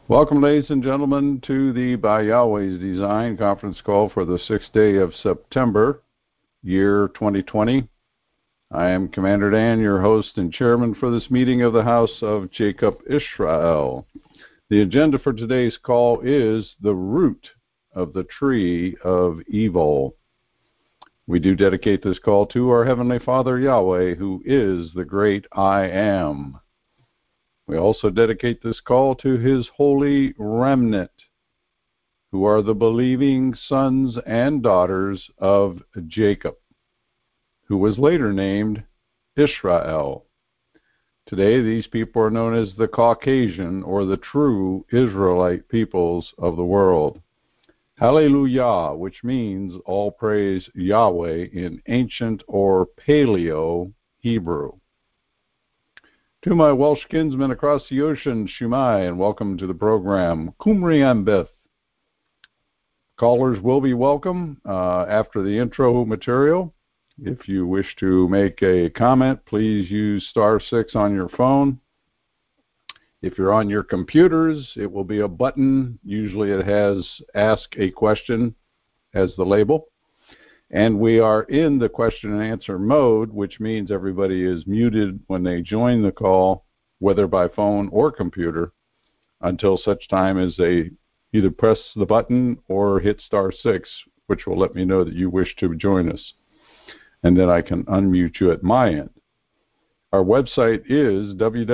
Welcome, ladies and gentlemen, to the By Yahweh's Design conference call for the 6th day of September, year 2020. I am Commander Dan, your host and chairman for this meeting of the House of Jacob Israel. The agenda for today's call is the root of the tree of evil. We do dedicate this call to our Heavenly Father, Yahweh, who is the great I Am. We also dedicate this call to His holy remnant, who are the believing sons and daughters of Jacob, who was later named Israel. Today, these people are known as the Caucasian, or the true Israelite peoples of the world. Hallelujah, which means all praise Yahweh in ancient or Paleo Hebrew. To my Welsh kinsmen across the ocean, Shumai, and welcome to the program. Kumri Ambeth. Callers will be welcome after the intro material. If you wish to make a comment, please use *6 on your phone. If you're on your computers, it will be a button. Usually it has Ask a Question as the label. And we are in the question and answer mode, which means everybody is muted when they join the call, whether by phone or computer, until such time as they either press the button or hit *6, which will let me know that you wish to join us. And then I can unmute you at my end. Our website is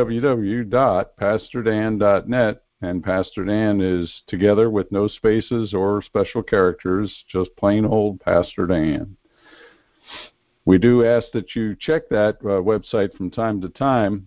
www.pastordan.net. And Pastor Dan is together with no spaces or special characters, just plain old Pastor Dan. We do ask that you check that website from time to time,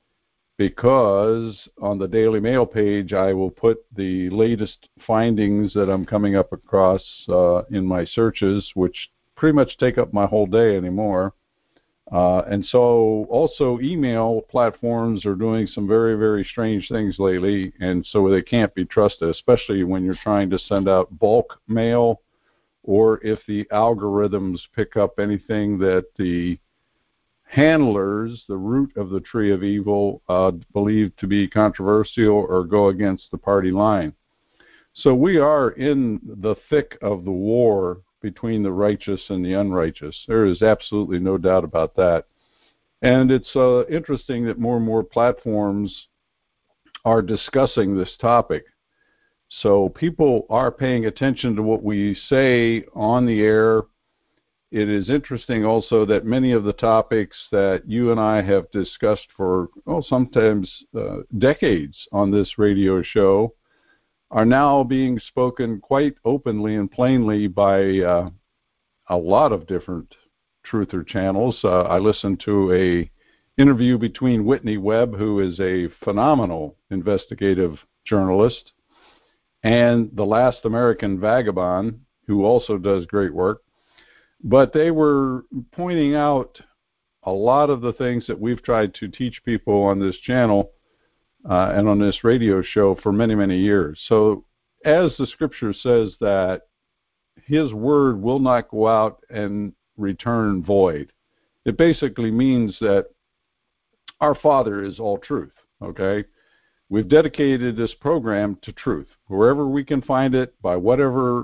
because on the Daily Mail page I will put the latest findings that I'm coming up across in my searches, which pretty much take up my whole day anymore. And so also email platforms are doing some very, very strange things lately, and so they can't be trusted, especially when you're trying to send out bulk mail, or if the algorithms pick up anything that the handlers, the root of the tree of evil, believe to be controversial or go against the party line. So we are in the thick of the war between the righteous and the unrighteous. There is absolutely no doubt about that. And it's interesting that more and more platforms are discussing this topic. So people are paying attention to what we say on the air. It is interesting also that many of the topics that you and I have discussed for, sometimes decades on this radio show are now being spoken quite openly and plainly by a lot of different truther channels. I listened to a interview between Whitney Webb, who is a phenomenal investigative journalist, and The Last American Vagabond, who also does great work. But they were pointing out a lot of the things that we've tried to teach people on this channel and on this radio show for many, many years. So as the scripture says that His word will not go out and return void, it basically means that our Father is all truth, okay? We've dedicated this program to truth. Wherever we can find it, by whatever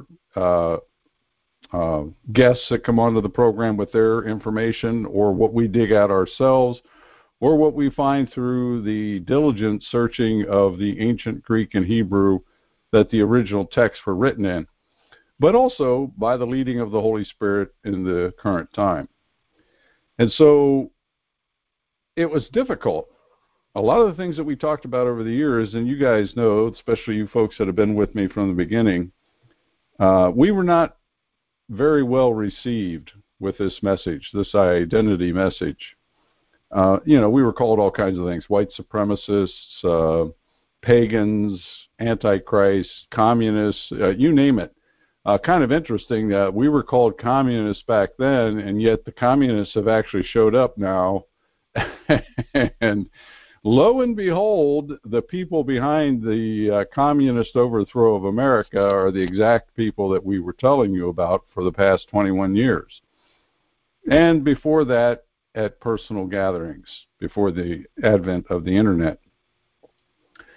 guests that come onto the program with their information, or what we dig out ourselves, or what we find through the diligent searching of the ancient Greek and Hebrew that the original texts were written in, but also by the leading of the Holy Spirit in the current time. And so it was difficult. A lot of the things that we talked about over the years, and you guys know, especially you folks that have been with me from the beginning, we were not very well received with this message, this identity message. We were called all kinds of things: white supremacists, pagans, antichrist, communists, you name it. Kind of interesting that we were called communists back then, and yet the communists have actually showed up now. And lo and behold, the people behind the communist overthrow of America are the exact people that we were telling you about for the past 21 years. And before that, at personal gatherings, before the advent of the internet.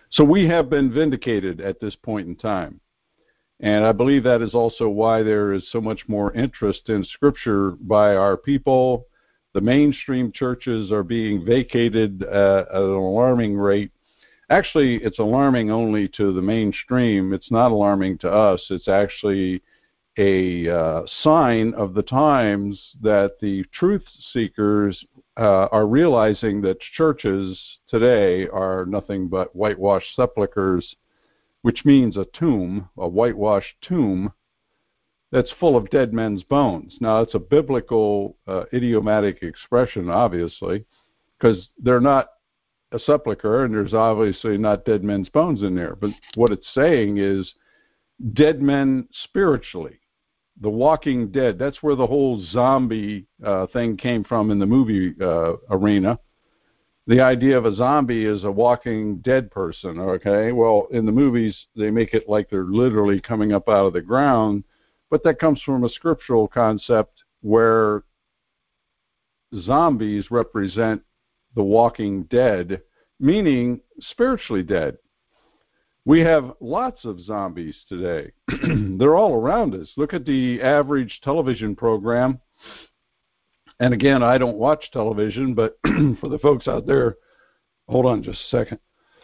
So we have been vindicated at this point in time. And I believe that is also why there is so much more interest in Scripture by our people. The mainstream churches are being vacated at an alarming rate. Actually, it's alarming only to the mainstream. It's not alarming to us. It's actually a sign of the times that the truth seekers are realizing that churches today are nothing but whitewashed sepulchres, which means a tomb, a whitewashed tomb that's full of dead men's bones. Now, it's a biblical idiomatic expression, obviously, because they're not a sepulcher and there's obviously not dead men's bones in there. But what it's saying is dead men spiritually, the walking dead. That's where the whole zombie thing came from in the movie arena. The idea of a zombie is a walking dead person, okay? Well, in the movies, they make it like they're literally coming up out of the ground, but that comes from a scriptural concept where zombies represent the walking dead, meaning spiritually dead. We have lots of zombies today. They're all around us. Look at the average television program. And again, I don't watch television, but for the folks out there, hold on just a second.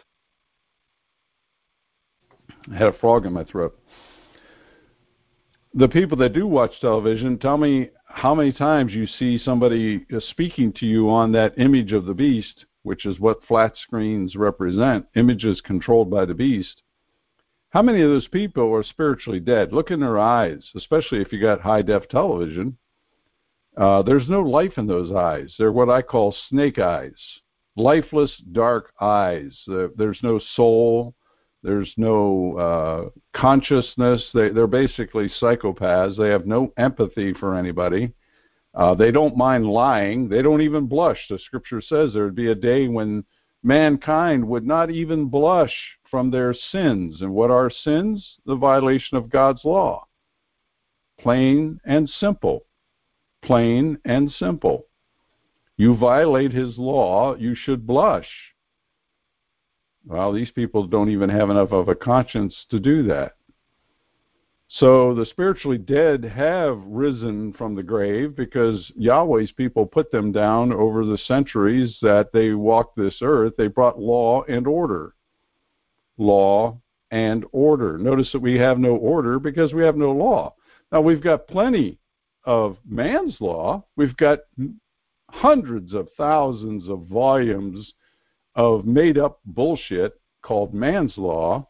I had a frog in my throat. The people that do watch television, tell me how many times you see somebody speaking to you on that image of the beast, which is what flat screens represent, images controlled by the beast. How many of those people are spiritually dead? Look in their eyes, especially if you got high-def television. There's no life in those eyes. They're what I call snake eyes, lifeless, dark eyes. There's no soul. There's no consciousness. They're basically psychopaths. They have no empathy for anybody. They don't mind lying. They don't even blush. The scripture says there would be a day when mankind would not even blush from their sins. And what are sins? The violation of God's law. Plain and simple. Plain and simple. You violate his law, you should blush. Well, these people don't even have enough of a conscience to do that. So the spiritually dead have risen from the grave because Yahweh's people put them down over the centuries that they walked this earth. They brought law and order. Law and order. Notice that we have no order because we have no law. Now, we've got plenty of man's law. We've got hundreds of thousands of volumes of made-up bullshit called man's law,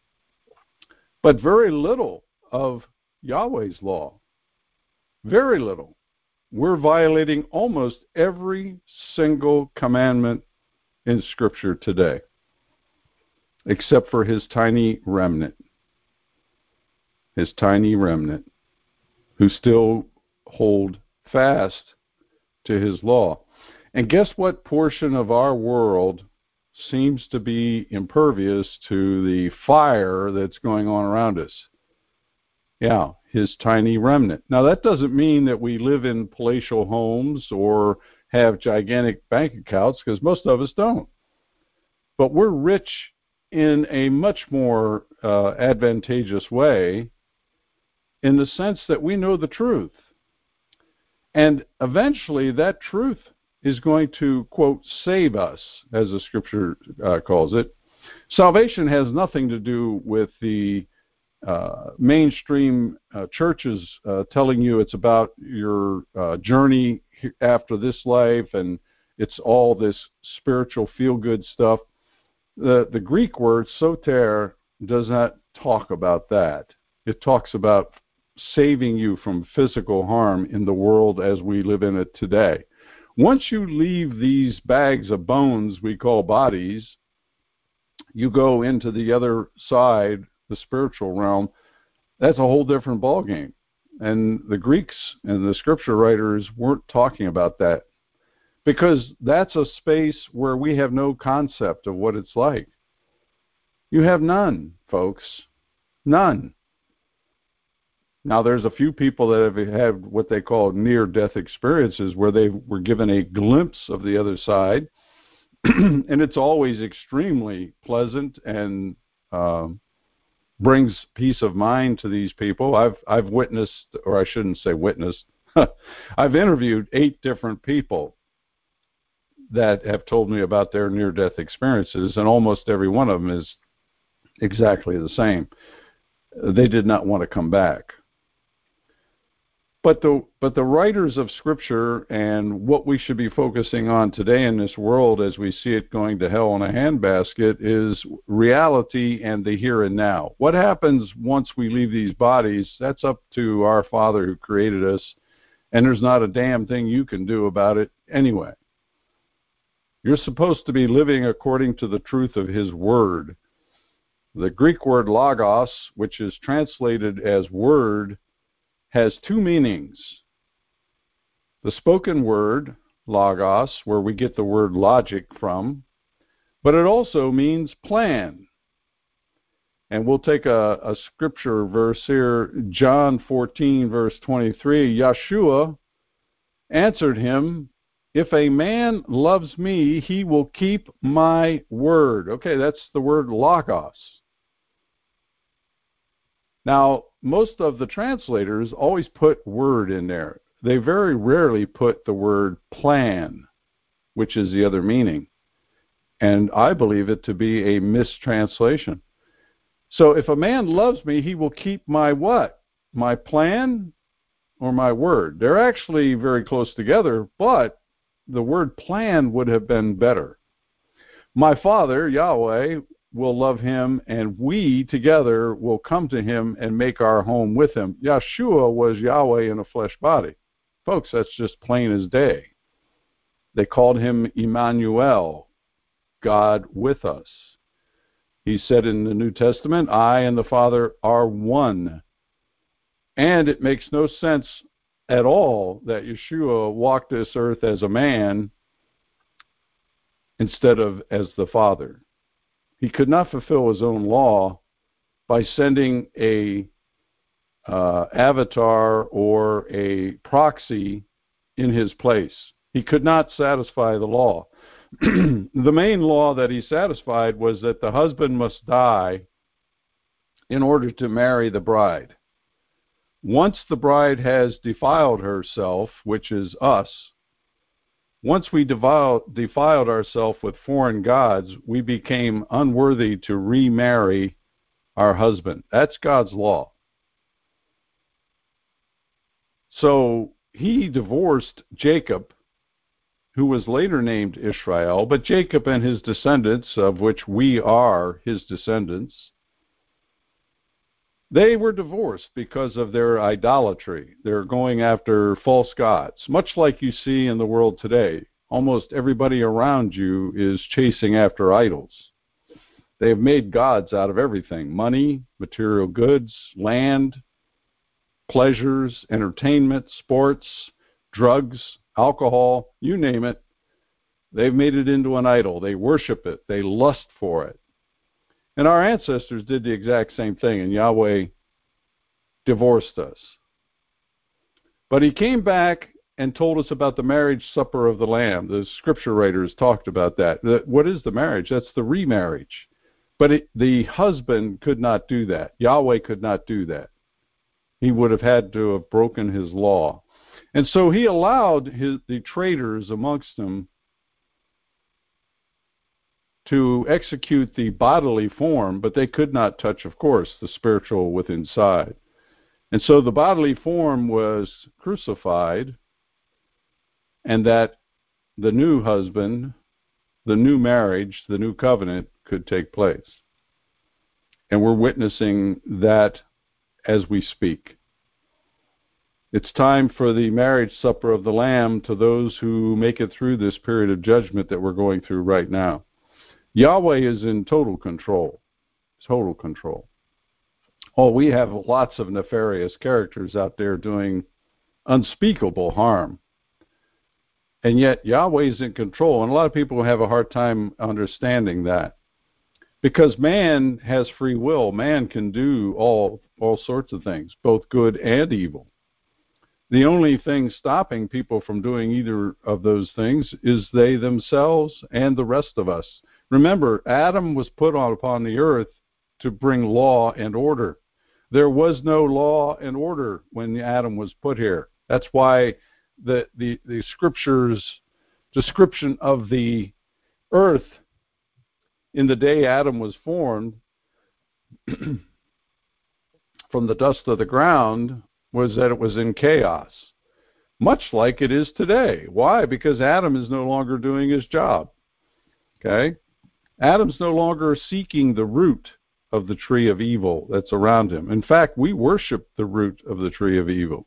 but very little of Yahweh's law. Very little. We're violating almost every single commandment in Scripture today, except for his tiny remnant. His tiny remnant, who still hold fast to his law. And guess what portion of our world seems to be impervious to the fire that's going on around us? Yeah, his tiny remnant. Now, that doesn't mean that we live in palatial homes or have gigantic bank accounts, because most of us don't. But we're rich in a much more advantageous way, in the sense that we know the truth. And eventually that truth is going to, quote, save us, as the scripture calls it. Salvation has nothing to do with the mainstream churches telling you it's about your journey after this life and it's all this spiritual feel-good stuff. The Greek word soter does not talk about that. It talks about saving you from physical harm in the world as we live in it today. Once you leave these bags of bones we call bodies, you go into the other side, the spiritual realm. That's a whole different ballgame. And the Greeks and the scripture writers weren't talking about that, because that's a space where we have no concept of what it's like. You have none, folks. None. Now, there's a few people that have had what they call near-death experiences where they were given a glimpse of the other side. and it's always extremely pleasant and brings peace of mind to these people. I've witnessed, or I shouldn't say witnessed, I've interviewed 8 different people that have told me about their near-death experiences, and almost every one of them is exactly the same. They did not want to come back. But the writers of Scripture and what we should be focusing on today in this world as we see it going to hell in a handbasket is reality and the here and now. What happens once we leave these bodies, that's up to our Father who created us, and there's not a damn thing you can do about it anyway. You're supposed to be living according to the truth of His Word. The Greek word logos, which is translated as word, has 2 meanings. The spoken word, logos, where we get the word logic from, but it also means plan. And we'll take a scripture verse here, John 14, verse 23. Yeshua answered him, "If a man loves me, he will keep my word." Okay, that's the word logos. Now, most of the translators always put word in there. They very rarely put the word plan, which is the other meaning. And I believe it to be a mistranslation. So if a man loves me, he will keep my what? My plan or my word? They're actually very close together, but the word plan would have been better. My Father, Yahweh, will love him, and we together will come to him and make our home with him. Yeshua was Yahweh in a flesh body. Folks, that's just plain as day. They called him Emmanuel, God with us. He said in the New Testament, I and the Father are one. And it makes no sense at all that Yeshua walked this earth as a man instead of as the Father. He could not fulfill his own law by sending a avatar or a proxy in his place. He could not satisfy the law. The main law that he satisfied was that the husband must die in order to marry the bride. Once the bride has defiled herself, which is us, once we defiled ourselves with foreign gods, we became unworthy to remarry our husband. That's God's law. So he divorced Jacob, who was later named Israel, but Jacob and his descendants, of which we are his descendants, they were divorced because of their idolatry. They're going after false gods, much like you see in the world today. Almost everybody around you is chasing after idols. They have made gods out of everything: money, material goods, land, pleasures, entertainment, sports, drugs, alcohol, you name it. They've made it into an idol. They worship it. They lust for it. And our ancestors did the exact same thing, and Yahweh divorced us. But he came back and told us about the marriage supper of the Lamb. The scripture writers talked about that. What is the marriage? That's the remarriage. But the husband could not do that. Yahweh could not do that. He would have had to have broken his law. And so he allowed the traitors amongst them to execute the bodily form, but they could not touch, of course, the spiritual within inside. And so the bodily form was crucified, and that the new husband, the new marriage, the new covenant could take place. And we're witnessing that as we speak. It's time for the marriage supper of the Lamb to those who make it through this period of judgment that we're going through right now. Yahweh is in total control. Total control. Oh, we have lots of nefarious characters out there doing unspeakable harm. And yet Yahweh is in control. And a lot of people have a hard time understanding that. Because man has free will. Man can do all sorts of things, both good and evil. The only thing stopping people from doing either of those things is they themselves and the rest of us. Remember, Adam was put upon the earth to bring law and order. There was no law and order when Adam was put here. That's why the scripture's description of the earth in the day Adam was formed from the dust of the ground was that it was in chaos, much like it is today. Why? Because Adam is no longer doing his job. Okay? Adam's no longer seeking the root of the tree of evil that's around him. In fact, we worship the root of the tree of evil.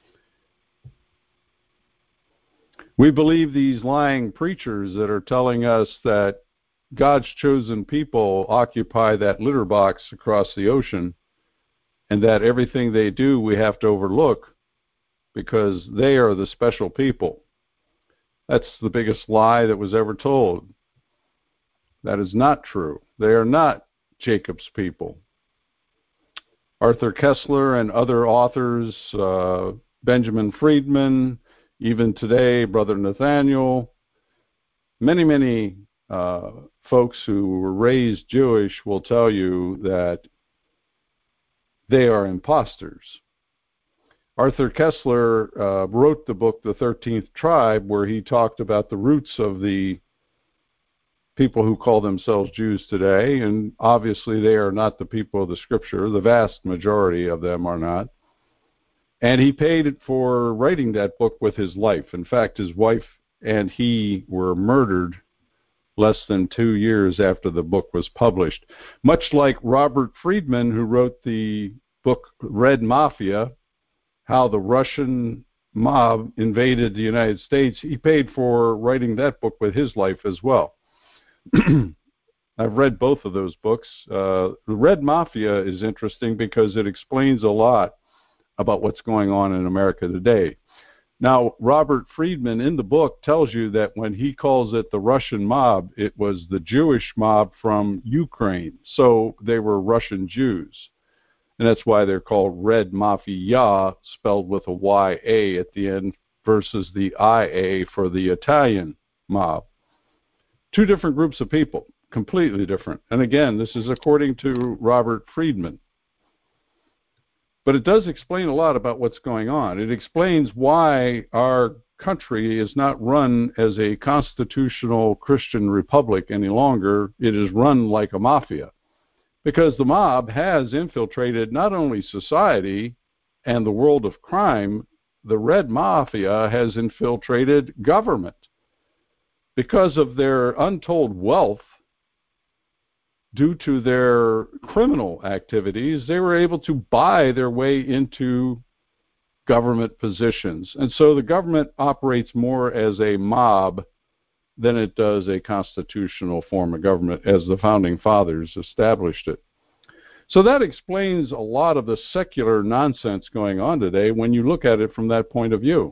We believe these lying preachers that are telling us that God's chosen people occupy that litter box across the ocean, and that everything they do we have to overlook because they are the special people. That's the biggest lie that was ever told. That is not true. They are not Jacob's people. Arthur Koestler and other authors, Benjamin Friedman, even today, Brother Nathaniel, many folks who were raised Jewish will tell you that they are imposters. Arthur Koestler wrote the book, The 13th Tribe, where he talked about the roots of the people who call themselves Jews today, and obviously they are not the people of the Scripture. The vast majority of them are not. And he paid for writing that book with his life. In fact, his wife and he were murdered less than 2 years after the book was published. Much like Robert Friedman, who wrote the book Red Mafia, how the Russian mob invaded the United States, he paid for writing that book with his life as well. I've read both of those books. The Red Mafia is interesting because it explains a lot about what's going on in America today. Now, Robert Friedman in the book tells you that when he calls it the Russian mob, it was the Jewish mob from Ukraine. So they were Russian Jews. And that's why they're called Red Mafia, spelled with a Y-A at the end, versus the I-A for the Italian mob. Two different groups of people, completely different. And again, this is according to Robert Friedman. But it does explain a lot about what's going on. It explains why our country is not run as a constitutional Christian republic any longer. It is run like a mafia. Because the mob has infiltrated not only society and the world of crime, the Red Mafia has infiltrated government. Because of their untold wealth, due to their criminal activities, they were able to buy their way into government positions. And so the government operates more as a mob than it does a constitutional form of government, as the Founding Fathers established it. So that explains a lot of the secular nonsense going on today when you look at it from that point of view.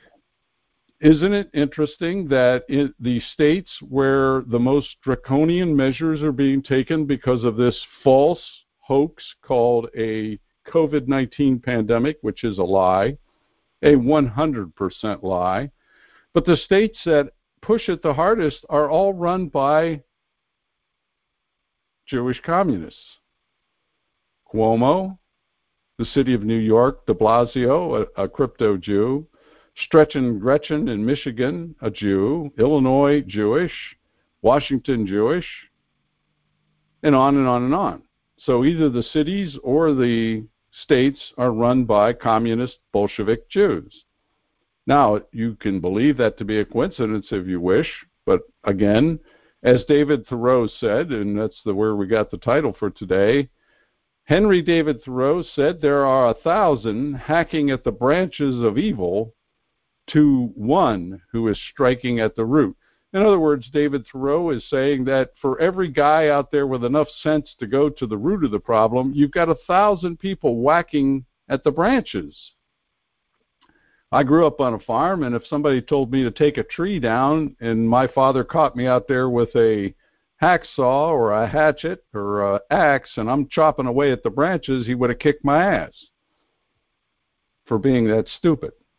Isn't it interesting that in the states where the most draconian measures are being taken because of this false hoax called a COVID-19 pandemic, which is a lie, a 100% lie, but the states that push it the hardest are all run by Jewish communists. Cuomo, the city of New York, de Blasio, a crypto Jew, Stretch and Gretchen in Michigan, a Jew, Illinois, Jewish, Washington, Jewish, and on and on and on. So either the cities or the states are run by communist Bolshevik Jews. Now, you can believe that to be a coincidence if you wish, but again, as David Thoreau said, and that's where we got the title for today, Henry David Thoreau said, "There are 1,000 hacking at the branches of evil to one who is striking at the root." In other words, David Thoreau is saying that for every guy out there with enough sense to go to the root of the problem, you've got 1,000 people whacking at the branches. I grew up on a farm, and if somebody told me to take a tree down and my father caught me out there with a hacksaw or a hatchet or an axe and I'm chopping away at the branches, he would have kicked my ass for being that stupid.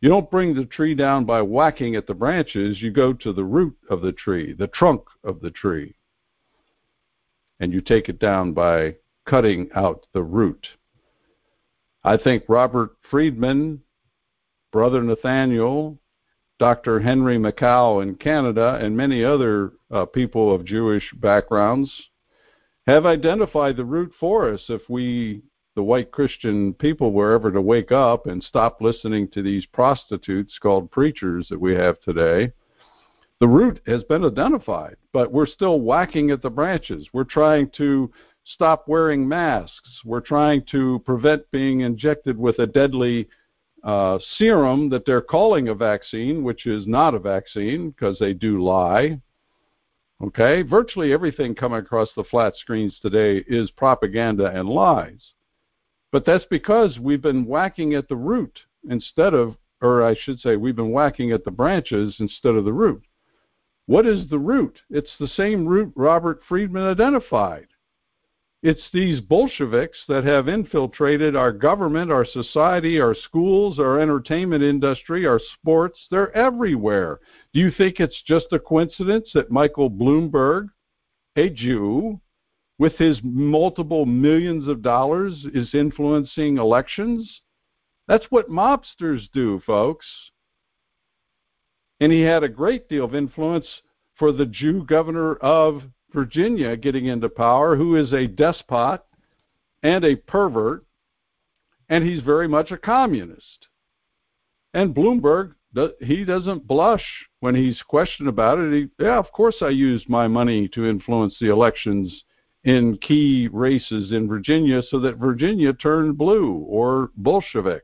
You don't bring the tree down by whacking at the branches. You go to the root of the tree, the trunk of the tree, and you take it down by cutting out the root. I think Robert Friedman, Brother Nathaniel, Dr. Henry Mackau in Canada, and many other people of Jewish backgrounds have identified the root for us. If we, the white Christian people, were ever to wake up and stop listening to these prostitutes called preachers that we have today, the root has been identified, but we're still whacking at the branches. We're trying to stop wearing masks. We're trying to prevent being injected with a deadly serum that they're calling a vaccine, which is not a vaccine because they do lie. Okay? Virtually everything coming across the flat screens today is propaganda and lies. But that's because we've been whacking at the root instead of, or I should say, we've been whacking at the branches instead of the root. What is the root? It's the same root Robert Friedman identified. It's these Bolsheviks that have infiltrated our government, our society, our schools, our entertainment industry, our sports. They're everywhere. Do you think it's just a coincidence that Michael Bloomberg, a Jew, with his multiple millions of dollars, is influencing elections? That's what mobsters do, folks. And he had a great deal of influence for the Jew governor of Virginia getting into power, who is a despot and a pervert, and he's very much a communist. And Bloomberg, he doesn't blush when he's questioned about it. Yeah, of course I used my money to influence the elections in key races in Virginia so that Virginia turned blue or Bolshevik.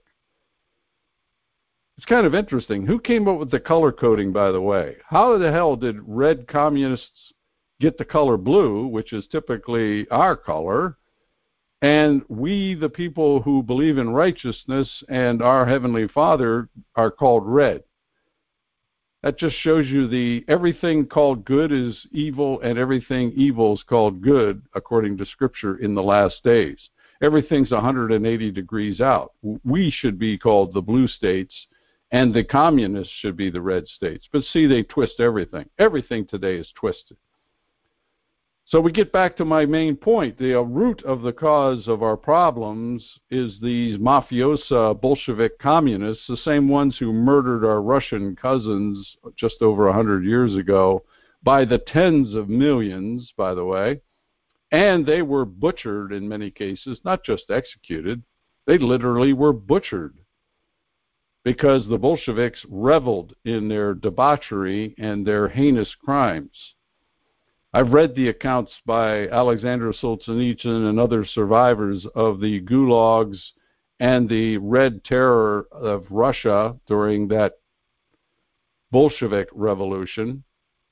It's kind of interesting. Who came up with the color coding, by the way? How the hell did red communists get the color blue, which is typically our color, and we, the people who believe in righteousness and our Heavenly Father, are called red? That just shows you everything called good is evil and everything evil is called good, according to Scripture, in the last days. Everything's 180 degrees out. We should be called the blue states, and the communists should be the red states. But see, they twist everything. Everything today is twisted. So we get back to my main point. The root of the cause of our problems is these mafiosa Bolshevik communists, the same ones who murdered our Russian cousins just over 100 years ago by the tens of millions, by the way. And they were butchered in many cases, not just executed. They literally were butchered because the Bolsheviks reveled in their debauchery and their heinous crimes. I've read the accounts by Alexander Solzhenitsyn and other survivors of the gulags and the Red Terror of Russia during that Bolshevik revolution.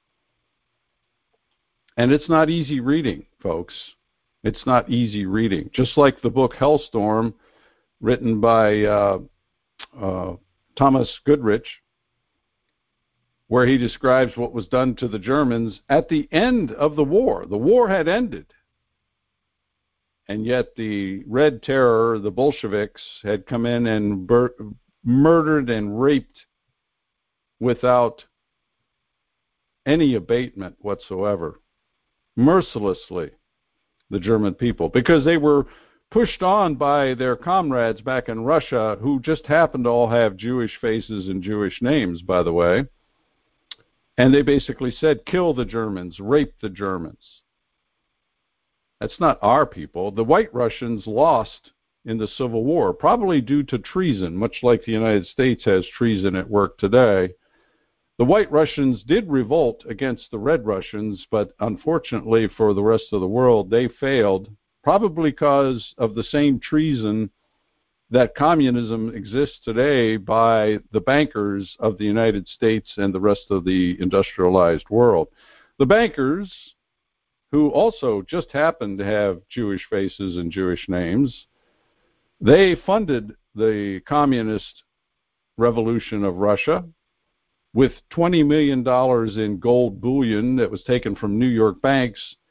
And it's not easy reading, folks. It's not easy reading. Just like the book Hellstorm, written by Thomas Goodrich, where he describes what was done to the Germans at the end of the war. The war had ended. And yet the Red Terror, the Bolsheviks, had come in and murdered and raped without any abatement whatsoever, mercilessly, the German people, because they were pushed on by their comrades back in Russia, who just happened to all have Jewish faces and Jewish names, by the way. And they basically said, kill the Germans, rape the Germans. That's not our people. The White Russians lost in the Civil War, probably due to treason, much like the United States has treason at work today. The White Russians did revolt against the Red Russians, but unfortunately for the rest of the world, they failed, probably because of the same treason that communism exists today by the bankers of the United States and the rest of the industrialized world. The bankers, who also just happen to have Jewish faces and Jewish names, they funded the communist revolution of Russia with $20 million in gold bullion that was taken from New York banks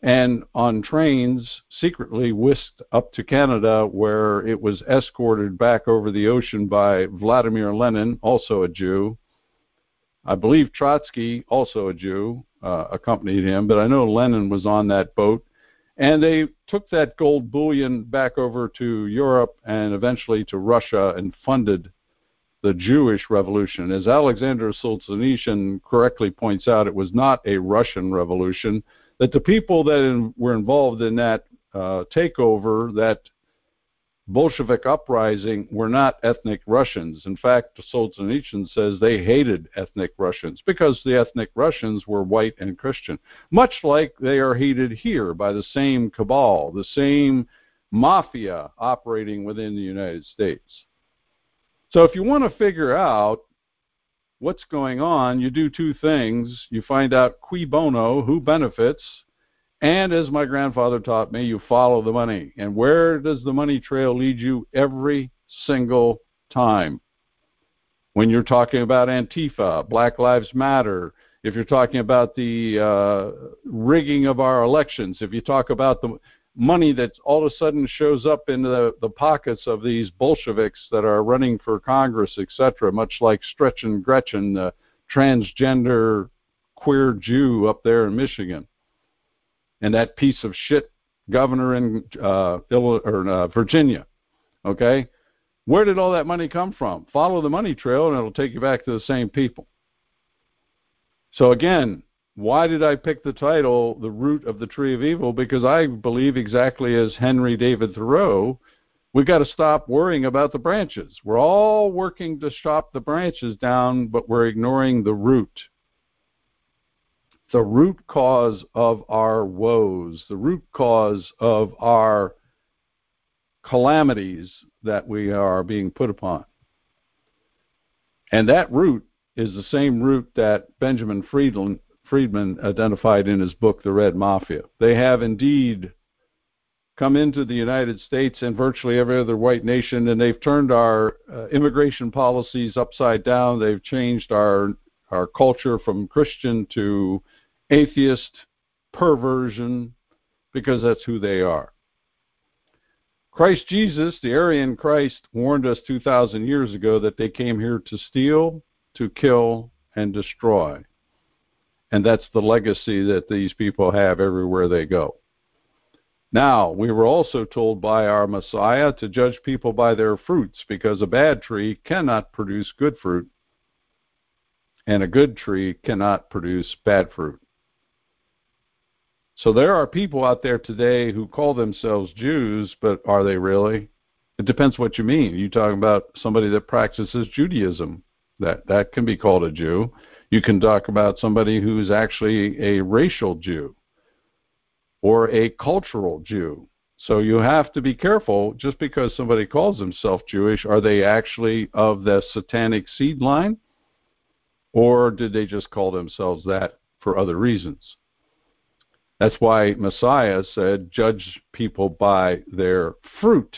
and on trains secretly whisked up to Canada, where it was escorted back over the ocean by Vladimir Lenin, also a Jew. I believe Trotsky, also a Jew, accompanied him, but I know Lenin was on that boat. And they took that gold bullion back over to Europe and eventually to Russia and funded the Jewish Revolution. As Alexander Solzhenitsyn correctly points out, it was not a Russian revolution, that the people that were involved in that takeover, that Bolshevik uprising, were not ethnic Russians. In fact, Solzhenitsyn says they hated ethnic Russians because the ethnic Russians were white and Christian, much like they are hated here by the same cabal, the same mafia operating within the United States. So if you want to figure out what's going on, you do two things. You find out cui bono, who benefits, and as my grandfather taught me, you follow the money. And where does the money trail lead you? Every single time. When you're talking about Antifa, Black Lives Matter, if you're talking about the rigging of our elections, if you talk about the money that all of a sudden shows up in the pockets of these Bolsheviks that are running for Congress, etc., much like Stretch and Gretchen, the transgender queer Jew up there in Michigan, and that piece of shit governor in Virginia, okay? Where did all that money come from? Follow the money trail, and it'll take you back to the same people. So again, why did I pick the title, The Root of the Tree of Evil? Because I believe, exactly as Henry David Thoreau, we've got to stop worrying about the branches. We're all working to chop the branches down, but we're ignoring the root. The root cause of our woes, the root cause of our calamities that we are being put upon. And that root is the same root that Benjamin Friedman identified in his book, The Red Mafia. They have indeed come into the United States and virtually every other white nation, and they've turned our immigration policies upside down. They've changed our culture from Christian to atheist, perversion, because that's who they are. Christ Jesus, the Aryan Christ, warned us 2,000 years ago that they came here to steal, to kill, and destroy. And that's the legacy that these people have everywhere they go. Now, we were also told by our Messiah to judge people by their fruits, because a bad tree cannot produce good fruit, and a good tree cannot produce bad fruit. So there are people out there today who call themselves Jews, but are they really? It depends what you mean. You're talking about somebody that practices Judaism. That can be called a Jew. You can talk about somebody who's actually a racial Jew or a cultural Jew. So you have to be careful. Just because somebody calls themselves Jewish, are they actually of the satanic seed line? Or did they just call themselves that for other reasons? That's why Messiah said, judge people by their fruit.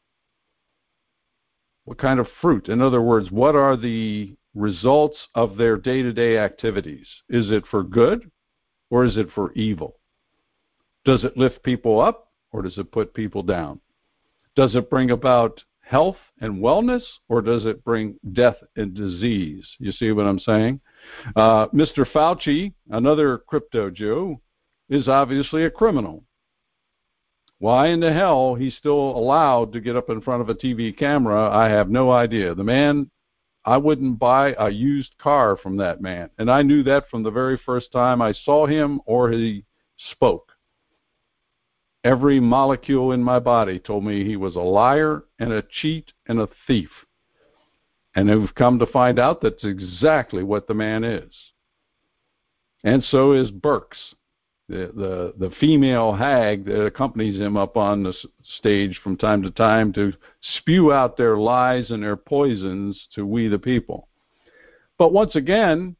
What kind of fruit? In other words, what are the results of their day-to-day activities? Is it for good or is it for evil? Does it lift people up or does it put people down? Does it bring about health and wellness or does it bring death and disease? You see what I'm saying? Mr. Fauci, another crypto Jew, is obviously a criminal. Why in the hell he's still allowed to get up in front of a TV camera, I have no idea. The man, I wouldn't buy a used car from that man. And I knew that from the very first time I saw him or he spoke. Every molecule in my body told me he was a liar and a cheat and a thief. And we've come to find out that's exactly what the man is. And so is Birx, the female hag that accompanies him up on the stage from time to time to spew out their lies and their poisons to we the people. But once again,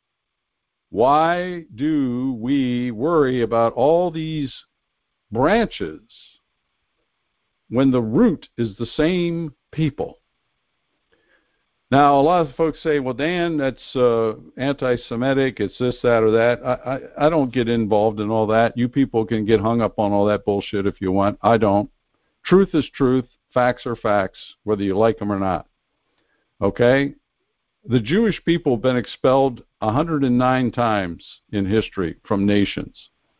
why do we worry about all these branches when the root is the same people? Now, a lot of folks say, well, Dan, that's anti-Semitic, it's this, that, or that. I don't get involved in all that. You people can get hung up on all that bullshit if you want. I don't. Truth is truth. Facts are facts, whether you like them or not. Okay? The Jewish people have been expelled 109 times in history from nations.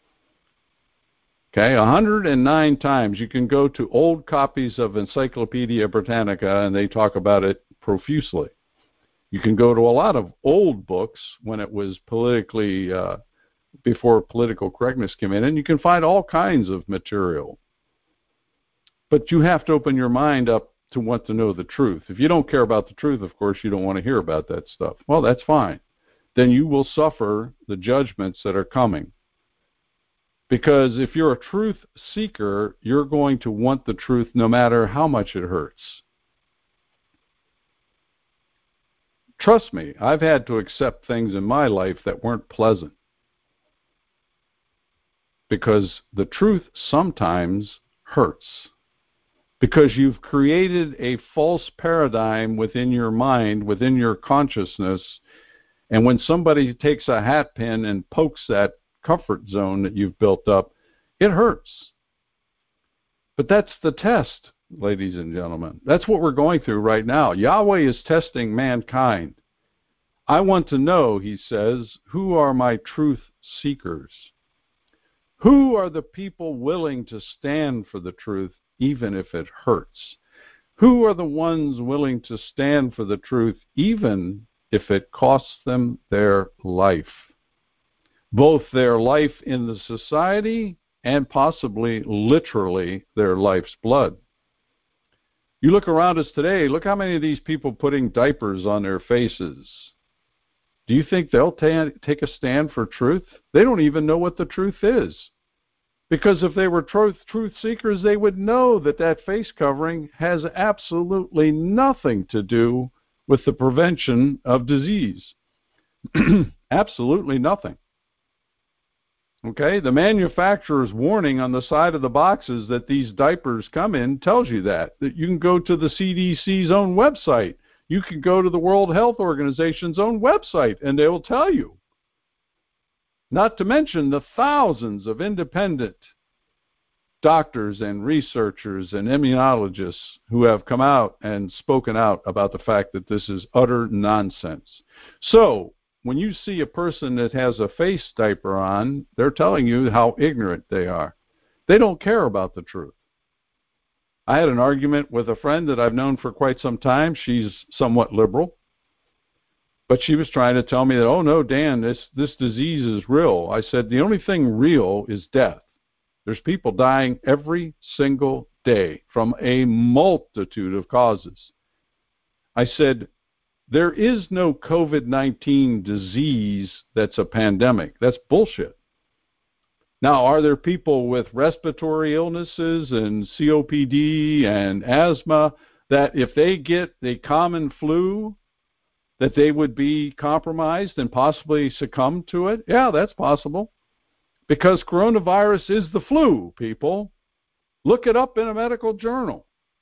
Okay, 109 times. You can go to old copies of Encyclopedia Britannica, and they talk about it profusely. You can go to a lot of old books when it was politically, before political correctness came in, and you can find all kinds of material. But you have to open your mind up to want to know the truth. If you don't care about the truth, of course, you don't want to hear about that stuff. Well, that's fine. Then you will suffer the judgments that are coming. Because if you're a truth seeker, you're going to want the truth no matter how much it hurts. Trust me, I've had to accept things in my life that weren't pleasant. Because the truth sometimes hurts. Because you've created a false paradigm within your mind, within your consciousness, and when somebody takes a hat pin and pokes that comfort zone that you've built up, it hurts. But that's the test, ladies and gentlemen. That's what we're going through right now. Yahweh is testing mankind. I want to know, he says, who are my truth seekers? Who are the people willing to stand for the truth, even if it hurts? Who are the ones willing to stand for the truth, even if it costs them their life? Both their life in the society and possibly literally their life's blood. You look around us today, look how many of these people putting diapers on their faces. Do you think they'll take a stand for truth? They don't even know what the truth is. Because if they were truth seekers, they would know that that face covering has absolutely nothing to do with the prevention of disease. Absolutely nothing. Okay, the manufacturer's warning on the side of the boxes that these diapers come in tells you that you can go to the CDC's own website. You can go to the World Health Organization's own website, and they will tell you. Not to mention the thousands of independent doctors and researchers and immunologists who have come out and spoken out about the fact that this is utter nonsense. So, when you see a person that has a face diaper on, they're telling you how ignorant they are. They don't care about the truth. I had an argument with a friend that I've known for quite some time. She's somewhat liberal. But she was trying to tell me that, oh no, Dan, this disease is real. I said, the only thing real is death. There's people dying every single day from a multitude of causes. I said, there is no COVID-19 disease that's a pandemic. That's bullshit. Now, are there people with respiratory illnesses and COPD and asthma that if they get the common flu, that they would be compromised and possibly succumb to it? Yeah, that's possible. Because coronavirus is the flu, people. Look it up in a medical journal.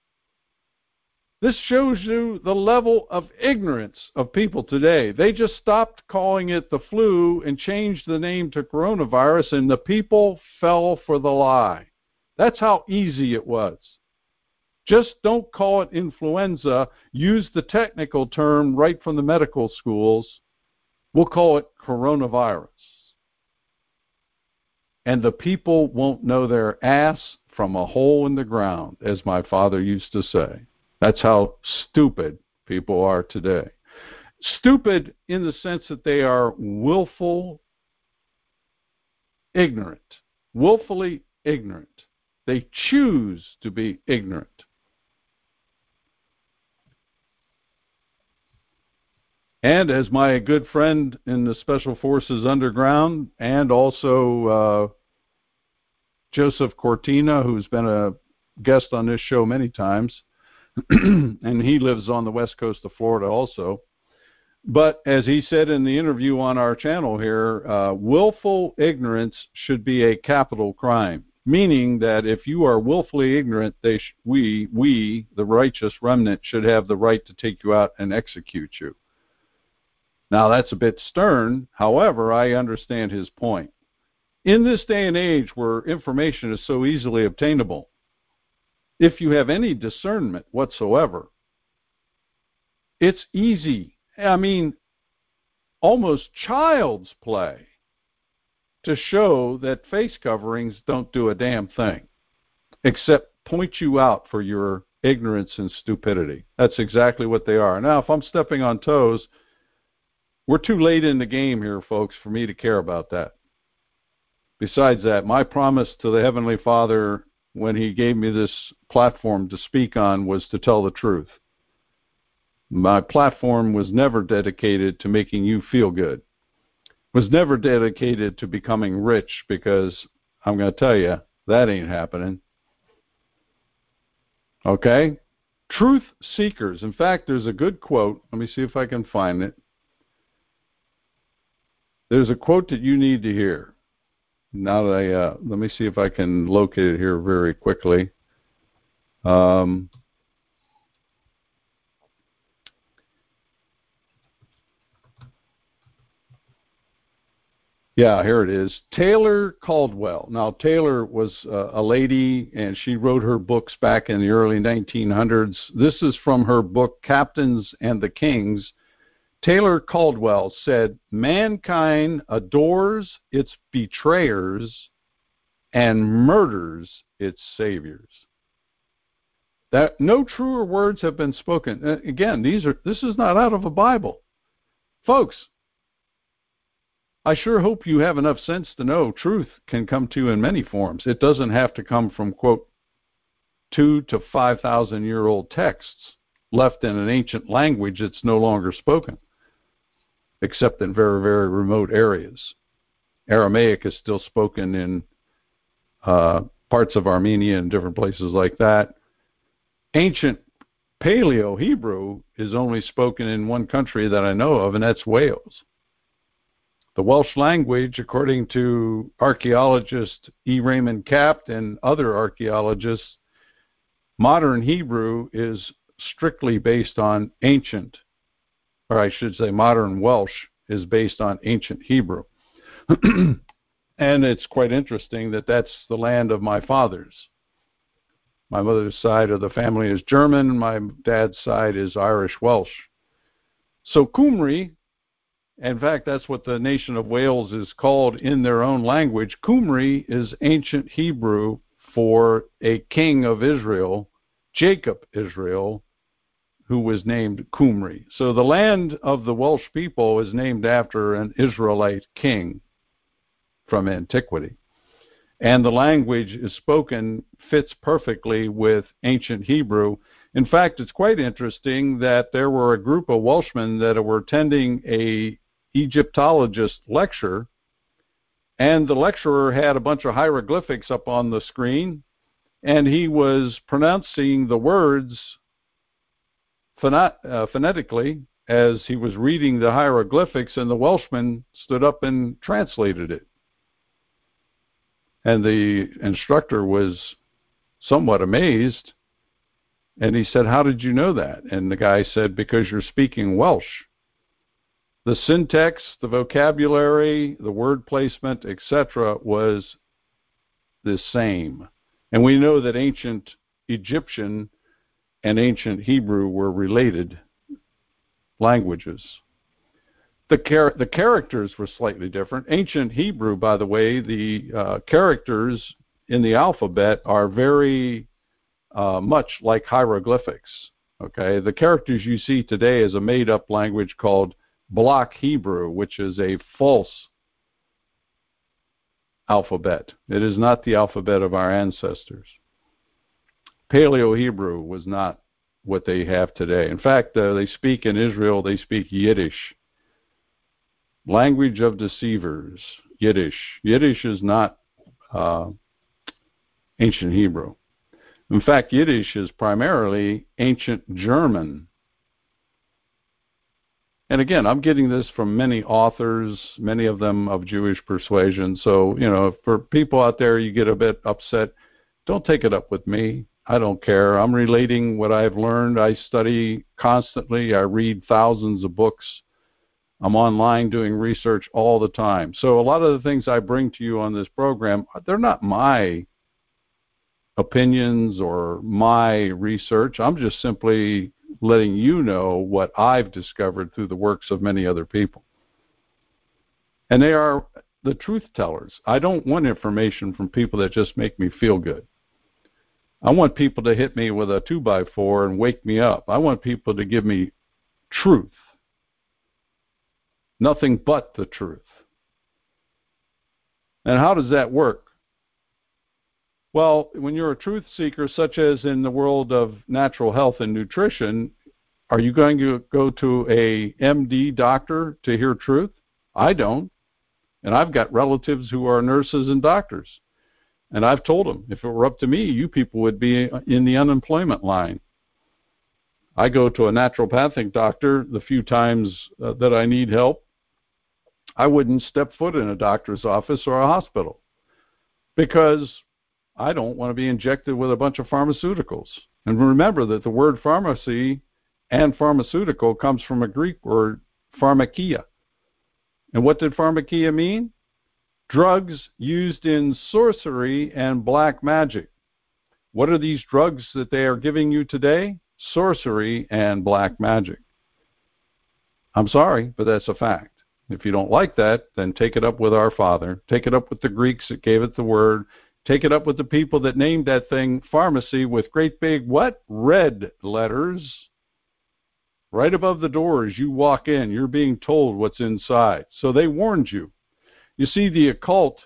This shows you the level of ignorance of people today. They just stopped calling it the flu and changed the name to coronavirus, and the people fell for the lie. That's how easy it was. Just don't call it influenza. Use the technical term right from the medical schools. We'll call it coronavirus. And the people won't know their ass from a hole in the ground, as my father used to say. That's how stupid people are today. Stupid in the sense that they are willful ignorant. Willfully ignorant. They choose to be ignorant. And as my good friend in the Special Forces Underground, and also Joseph Cortina, who's been a guest on this show many times, and he lives on the west coast of Florida also. But as he said in the interview on our channel here, willful ignorance should be a capital crime. meaning that if you are willfully ignorant, we, the righteous remnant, should have the right to take you out and execute you. Now, that's a bit stern. However, I understand his point. In this day and age where information is so easily obtainable, if you have any discernment whatsoever, it's easy. I mean, almost child's play to show that face coverings don't do a damn thing except point you out for your ignorance and stupidity. That's exactly what they are. Now, if I'm stepping on toes, we're too late in the game here, folks, for me to care about that. Besides that, my promise to the Heavenly Father when he gave me this platform to speak on was to tell the truth. My platform was never dedicated to making you feel good. Was never dedicated to becoming rich, because I'm going to tell you, that ain't happening. Okay? Truth seekers. In fact, there's a good quote. Let me see if I can find it. There's a quote that you need to hear. Now that let me see if I can locate it here very quickly. Yeah, here it is. Taylor Caldwell. Now, Taylor was a lady, and she wrote her books back in the early 1900s. This is from her book, Captains and the Kings. Taylor Caldwell said, "Mankind adores its betrayers and murders its saviors." That no truer words have been spoken. Again, this is not out of a Bible. Folks, I sure hope you have enough sense to know truth can come to you in many forms. It doesn't have to come from, quote, 2,000 to 5,000-year-old texts left in an ancient language that's no longer spoken, except in very, very remote areas. Aramaic is still spoken in parts of Armenia and different places like that. Ancient Paleo-Hebrew is only spoken in one country that I know of, and that's Wales. The Welsh language, according to archaeologist E. Raymond Capt and other archaeologists, modern Hebrew is strictly based on ancient, or I should say modern Welsh is based on ancient Hebrew. And it's quite interesting that that's the land of my fathers. My mother's side of the family is German, my dad's side is Irish Welsh. So Cymru, in fact, that's what the nation of Wales is called in their own language. Cymru is ancient Hebrew for a king of Israel, Jacob Israel, who was named Cymru. So the land of the Welsh people is named after an Israelite king from antiquity. And the language is spoken, fits perfectly with ancient Hebrew. In fact, it's quite interesting that there were a group of Welshmen that were attending a Egyptologist lecture, and the lecturer had a bunch of hieroglyphics up on the screen, and he was pronouncing the words phonetically as he was reading the hieroglyphics, and the Welshman stood up and translated it. And the instructor was somewhat amazed, and he said, "How did you know that?" And the guy said, "Because you're speaking Welsh. The syntax, the vocabulary, the word placement, etc. was the same." And we know that ancient Egyptian and ancient Hebrew were related languages. The characters were slightly different. Ancient Hebrew, by the way, the characters in the alphabet are very much like hieroglyphics. Okay, the characters you see today is a made-up language called Block Hebrew, which is a false alphabet. It is not the alphabet of our ancestors. Paleo-Hebrew was not what they have today. In fact, they speak in Israel, they speak Yiddish. Language of deceivers, Yiddish. Yiddish is not ancient Hebrew. In fact, Yiddish is primarily ancient German. And again, I'm getting this from many authors, many of them of Jewish persuasion. So, for people out there, you get a bit upset, don't take it up with me. I don't care. I'm relating what I've learned. I study constantly. I read thousands of books. I'm online doing research all the time. So a lot of the things I bring to you on this program, they're not my opinions or my research. I'm just simply letting you know what I've discovered through the works of many other people. And they are the truth tellers. I don't want information from people that just make me feel good. I want people to hit me with a 2x4 and wake me up. I want people to give me truth. Nothing but the truth. And how does that work? Well, when you're a truth seeker, such as in the world of natural health and nutrition, are you going to go to a MD doctor to hear truth? I don't. And I've got relatives who are nurses and doctors. And I've told them, if it were up to me, you people would be in the unemployment line. I go to a naturopathic doctor the few times that I need help. I wouldn't step foot in a doctor's office or a hospital because I don't want to be injected with a bunch of pharmaceuticals. And remember that the word pharmacy and pharmaceutical comes from a Greek word, pharmakia. And what did pharmakia mean? Drugs used in sorcery and black magic. What are these drugs that they are giving you today? Sorcery and black magic. I'm sorry, but that's a fact. If you don't like that, then take it up with our Father. Take it up with the Greeks that gave it the word. Take it up with the people that named that thing pharmacy with great big, what? Red letters. Right above the door as you walk in, you're being told what's inside. So they warned you. You see, the occult,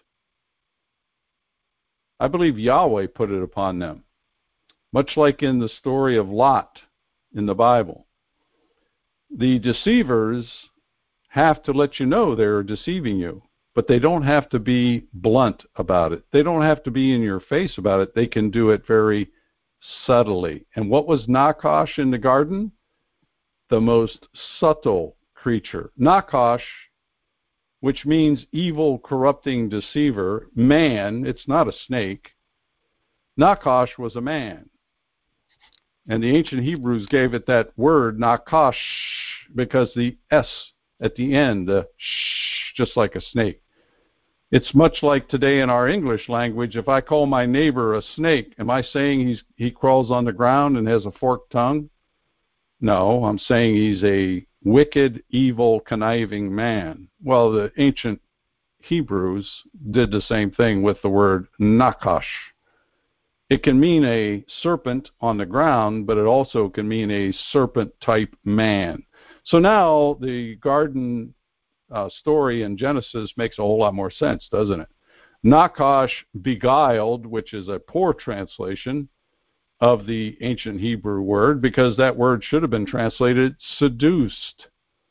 I believe Yahweh put it upon them. Much like in the story of Lot in the Bible. The deceivers have to let you know they're deceiving you, but they don't have to be blunt about it. They don't have to be in your face about it. They can do it very subtly. And what was Nakash in the garden? The most subtle creature. Nakash, which means evil, corrupting deceiver, man, it's not a snake. Nakash was a man. And the ancient Hebrews gave it that word, Nakash, because the S at the end, the sh, just like a snake. It's much like today in our English language, if I call my neighbor a snake, am I saying he crawls on the ground and has a forked tongue? No, I'm saying he's a wicked, evil, conniving man. Well, the ancient Hebrews did the same thing with the word Nakash. It can mean a serpent on the ground, but it also can mean a serpent-type man. So now the garden story in Genesis makes a whole lot more sense, doesn't it? Nakash beguiled, which is a poor translation of the ancient Hebrew word, because that word should have been translated seduced.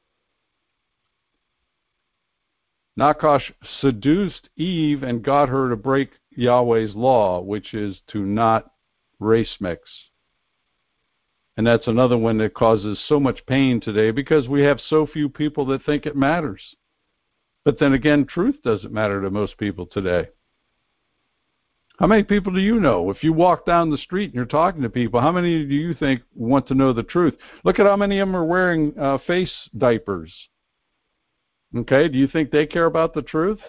Nakash seduced Eve and got her to break Yahweh's law, which is to not race mix. And that's another one that causes so much pain today because we have so few people that think it matters. But then again, truth doesn't matter to most people today. How many people do you know? If you walk down the street and you're talking to people, how many do you think want to know the truth? Look at how many of them are wearing face diapers. Okay, do you think they care about the truth?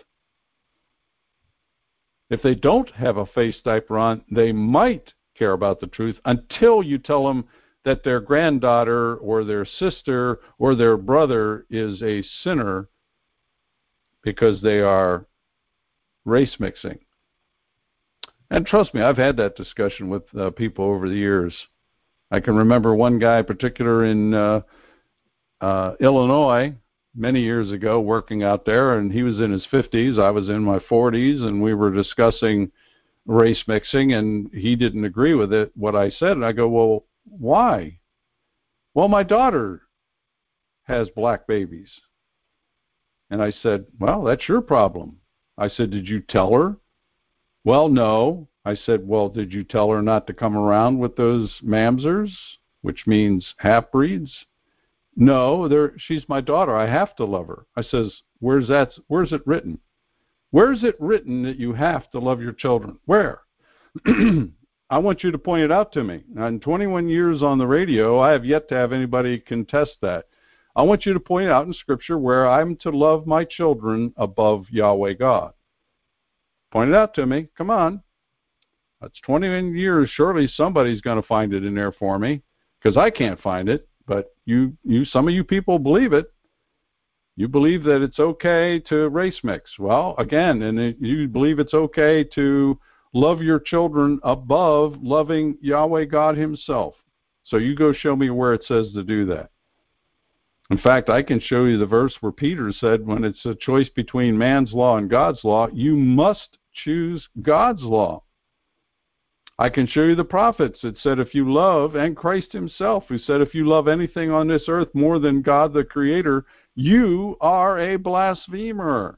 If they don't have a face diaper on, they might care about the truth until you tell them that their granddaughter or their sister or their brother is a sinner because they are race mixing. And trust me, I've had that discussion with people over the years. I can remember one guy in particular in Illinois many years ago working out there, and he was in his 50s, I was in my 40s, and we were discussing race mixing, and he didn't agree with it, what I said. And I go, well, why? Well, my daughter has black babies. And I said, well, that's your problem. I said, did you tell her? Well, no. I said, well, did you tell her not to come around with those mamzers, which means half-breeds? No, she's my daughter. I have to love her. I says, where's it written? Where's it written that you have to love your children? Where? I want you to point it out to me. In 21 years on the radio, I have yet to have anybody contest that. I want you to point out in Scripture where I'm to love my children above Yahweh God. Point it out to me. Come on. That's 21 years. Surely somebody's going to find it in there for me, because I can't find it. But some of you people believe it. You believe that it's okay to race mix. Well, again, and you believe it's okay to love your children above loving Yahweh God himself. So you go show me where it says to do that. In fact, I can show you the verse where Peter said when it's a choice between man's law and God's law, you must choose God's law. I can show you the prophets. It said if you love, and Christ himself, who said if you love anything on this earth more than God the Creator, you are a blasphemer.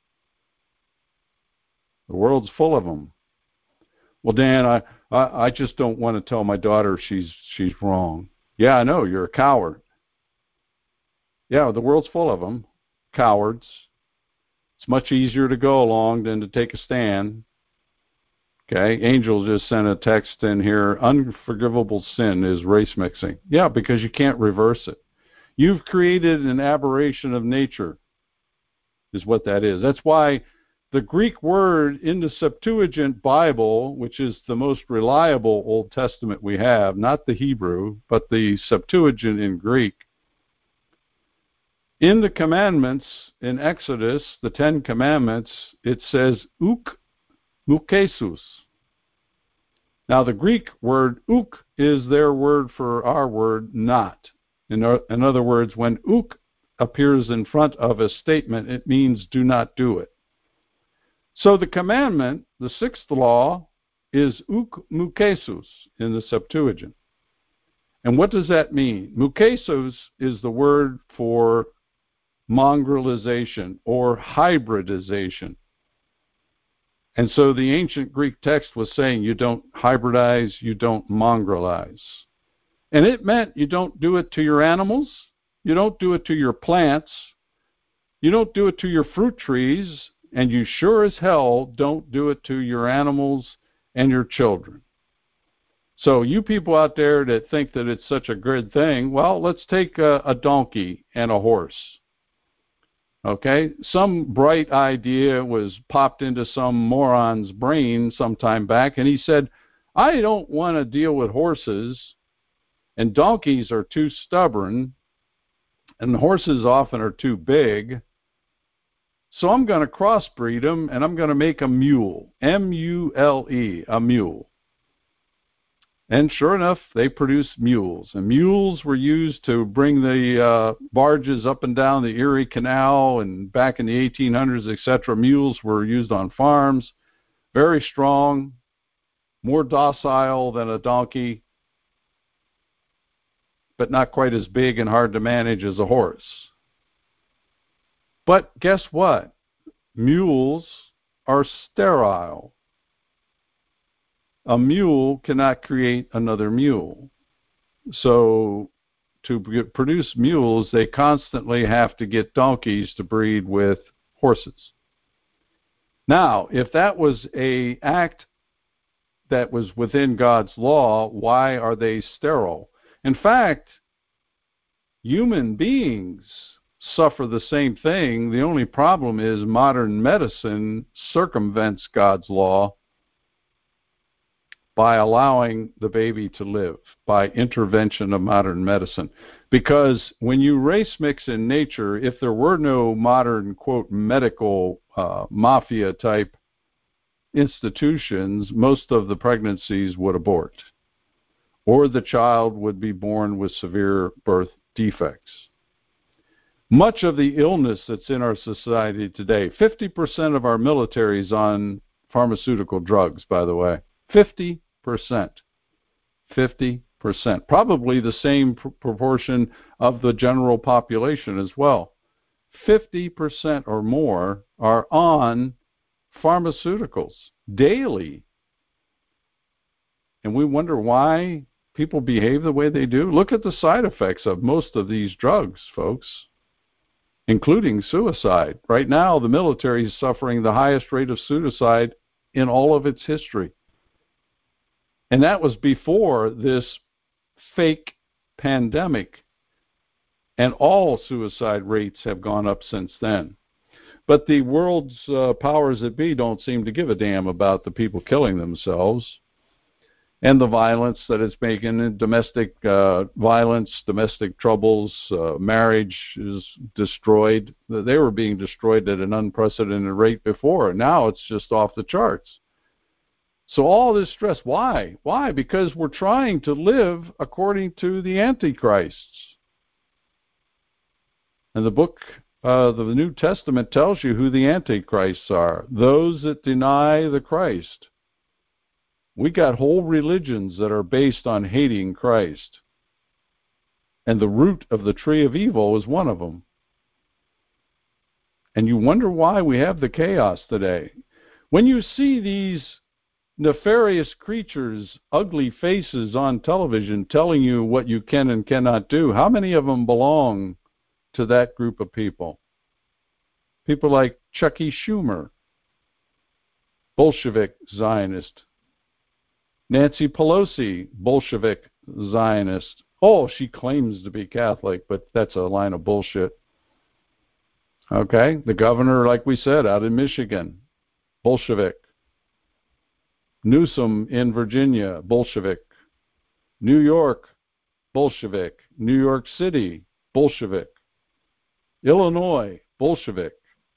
The world's full of them. Well, Dan, I just don't want to tell my daughter she's wrong. Yeah, I know, you're a coward. Yeah, the world's full of them, cowards. It's much easier to go along than to take a stand. Okay, Angel just sent a text in here. Unforgivable sin is race mixing. Yeah, because you can't reverse it. You've created an aberration of nature, is what that is. That's why the Greek word in the Septuagint Bible, which is the most reliable Old Testament we have, not the Hebrew, but the Septuagint in Greek, in the commandments in Exodus, the 10 Commandments, it says uk mukesus. Now the Greek word uk is their word for our word not. In other words, when uk appears in front of a statement, it means do not do it. So the commandment, the sixth law, is uk mukesus in the Septuagint. And what does that mean? Mukesus is the word for mongrelization or hybridization. And so the ancient Greek text was saying you don't hybridize, you don't mongrelize. And it meant you don't do it to your animals, you don't do it to your plants, you don't do it to your fruit trees, and you sure as hell don't do it to your animals and your children. So you people out there that think that it's such a good thing, well, let's take a donkey and a horse. Okay, some bright idea was popped into some moron's brain sometime back, and he said, I don't want to deal with horses, and donkeys are too stubborn, and horses often are too big, so I'm going to crossbreed them, and I'm going to make a mule, M-U-L-E, a mule. And sure enough, they produced mules. And mules were used to bring the barges up and down the Erie Canal, and back in the 1800s, etc. Mules were used on farms, very strong, more docile than a donkey, but not quite as big and hard to manage as a horse. But guess what? Mules are sterile. A mule cannot create another mule. So to produce mules, they constantly have to get donkeys to breed with horses. Now, if that was an act that was within God's law, why are they sterile? In fact, human beings suffer the same thing. The only problem is modern medicine circumvents God's law by allowing the baby to live, by intervention of modern medicine. Because when you race mix in nature, if there were no modern, quote, medical mafia-type institutions, most of the pregnancies would abort, or the child would be born with severe birth defects. Much of the illness that's in our society today, 50% of our military is on pharmaceutical drugs, by the way. 50%. 50%. Probably the same proportion of the general population as well. 50% or more are on pharmaceuticals daily. And we wonder why people behave the way they do? Look at the side effects of most of these drugs, folks, including suicide. Right now, the military is suffering the highest rate of suicide in all of its history. And that was before this fake pandemic. And all suicide rates have gone up since then. But the world's powers that be don't seem to give a damn about the people killing themselves and the violence that it's making, domestic violence, domestic troubles, marriage is destroyed. They were being destroyed at an unprecedented rate before. Now it's just off the charts. So all this stress, why? Why? Because we're trying to live according to the Antichrists. And the book, the New Testament tells you who the Antichrists are. Those that deny the Christ. We got whole religions that are based on hating Christ. And the root of the tree of evil is one of them. And you wonder why we have the chaos today. When you see these nefarious creatures, ugly faces on television telling you what you can and cannot do, how many of them belong to that group of people? People like Chucky Schumer, Bolshevik Zionist. Nancy Pelosi, Bolshevik Zionist. Oh, she claims to be Catholic, but that's a line of bullshit. Okay, the governor, like we said, out in Michigan, Bolshevik. Newsom in Virginia, Bolshevik. New York, Bolshevik. New York City, Bolshevik. Illinois, Bolshevik.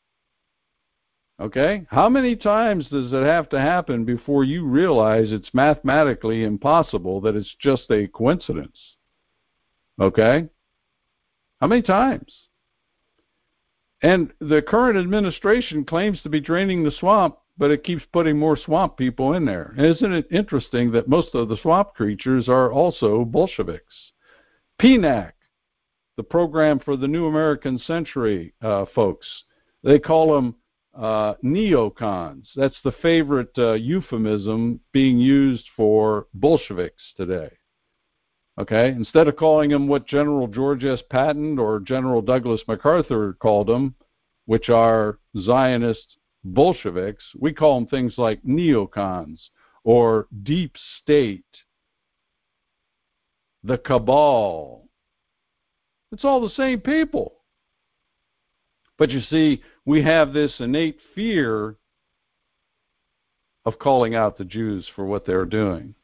Okay? How many times does it have to happen before you realize it's mathematically impossible, that it's just a coincidence? Okay? How many times? And the current administration claims to be draining the swamp, but it keeps putting more swamp people in there. Isn't it interesting that most of the swamp creatures are also Bolsheviks? PNAC, the Program for the New American Century folks, they call them neocons. That's the favorite euphemism being used for Bolsheviks today. Okay? Instead of calling them what General George S. Patton or General Douglas MacArthur called them, which are Zionist Bolsheviks, we call them things like neocons or deep state, the cabal. It's all the same people. But you see, we have this innate fear of calling out the Jews for what they're doing.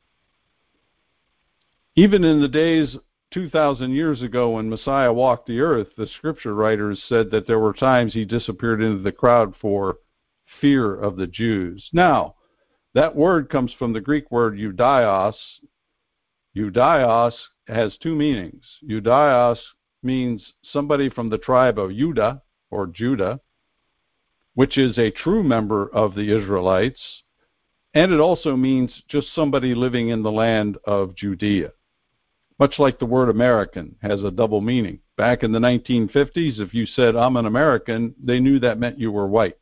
Even in the days 2,000 years ago when Messiah walked the earth, the scripture writers said that there were times he disappeared into the crowd for fear of the Jews. Now, that word comes from the Greek word eudaios. Eudaios has two meanings. Eudaios means somebody from the tribe of Judah, or Judah, which is a true member of the Israelites, and it also means just somebody living in the land of Judea. Much like the word American has a double meaning. Back in the 1950s, if you said, I'm an American, they knew that meant you were white.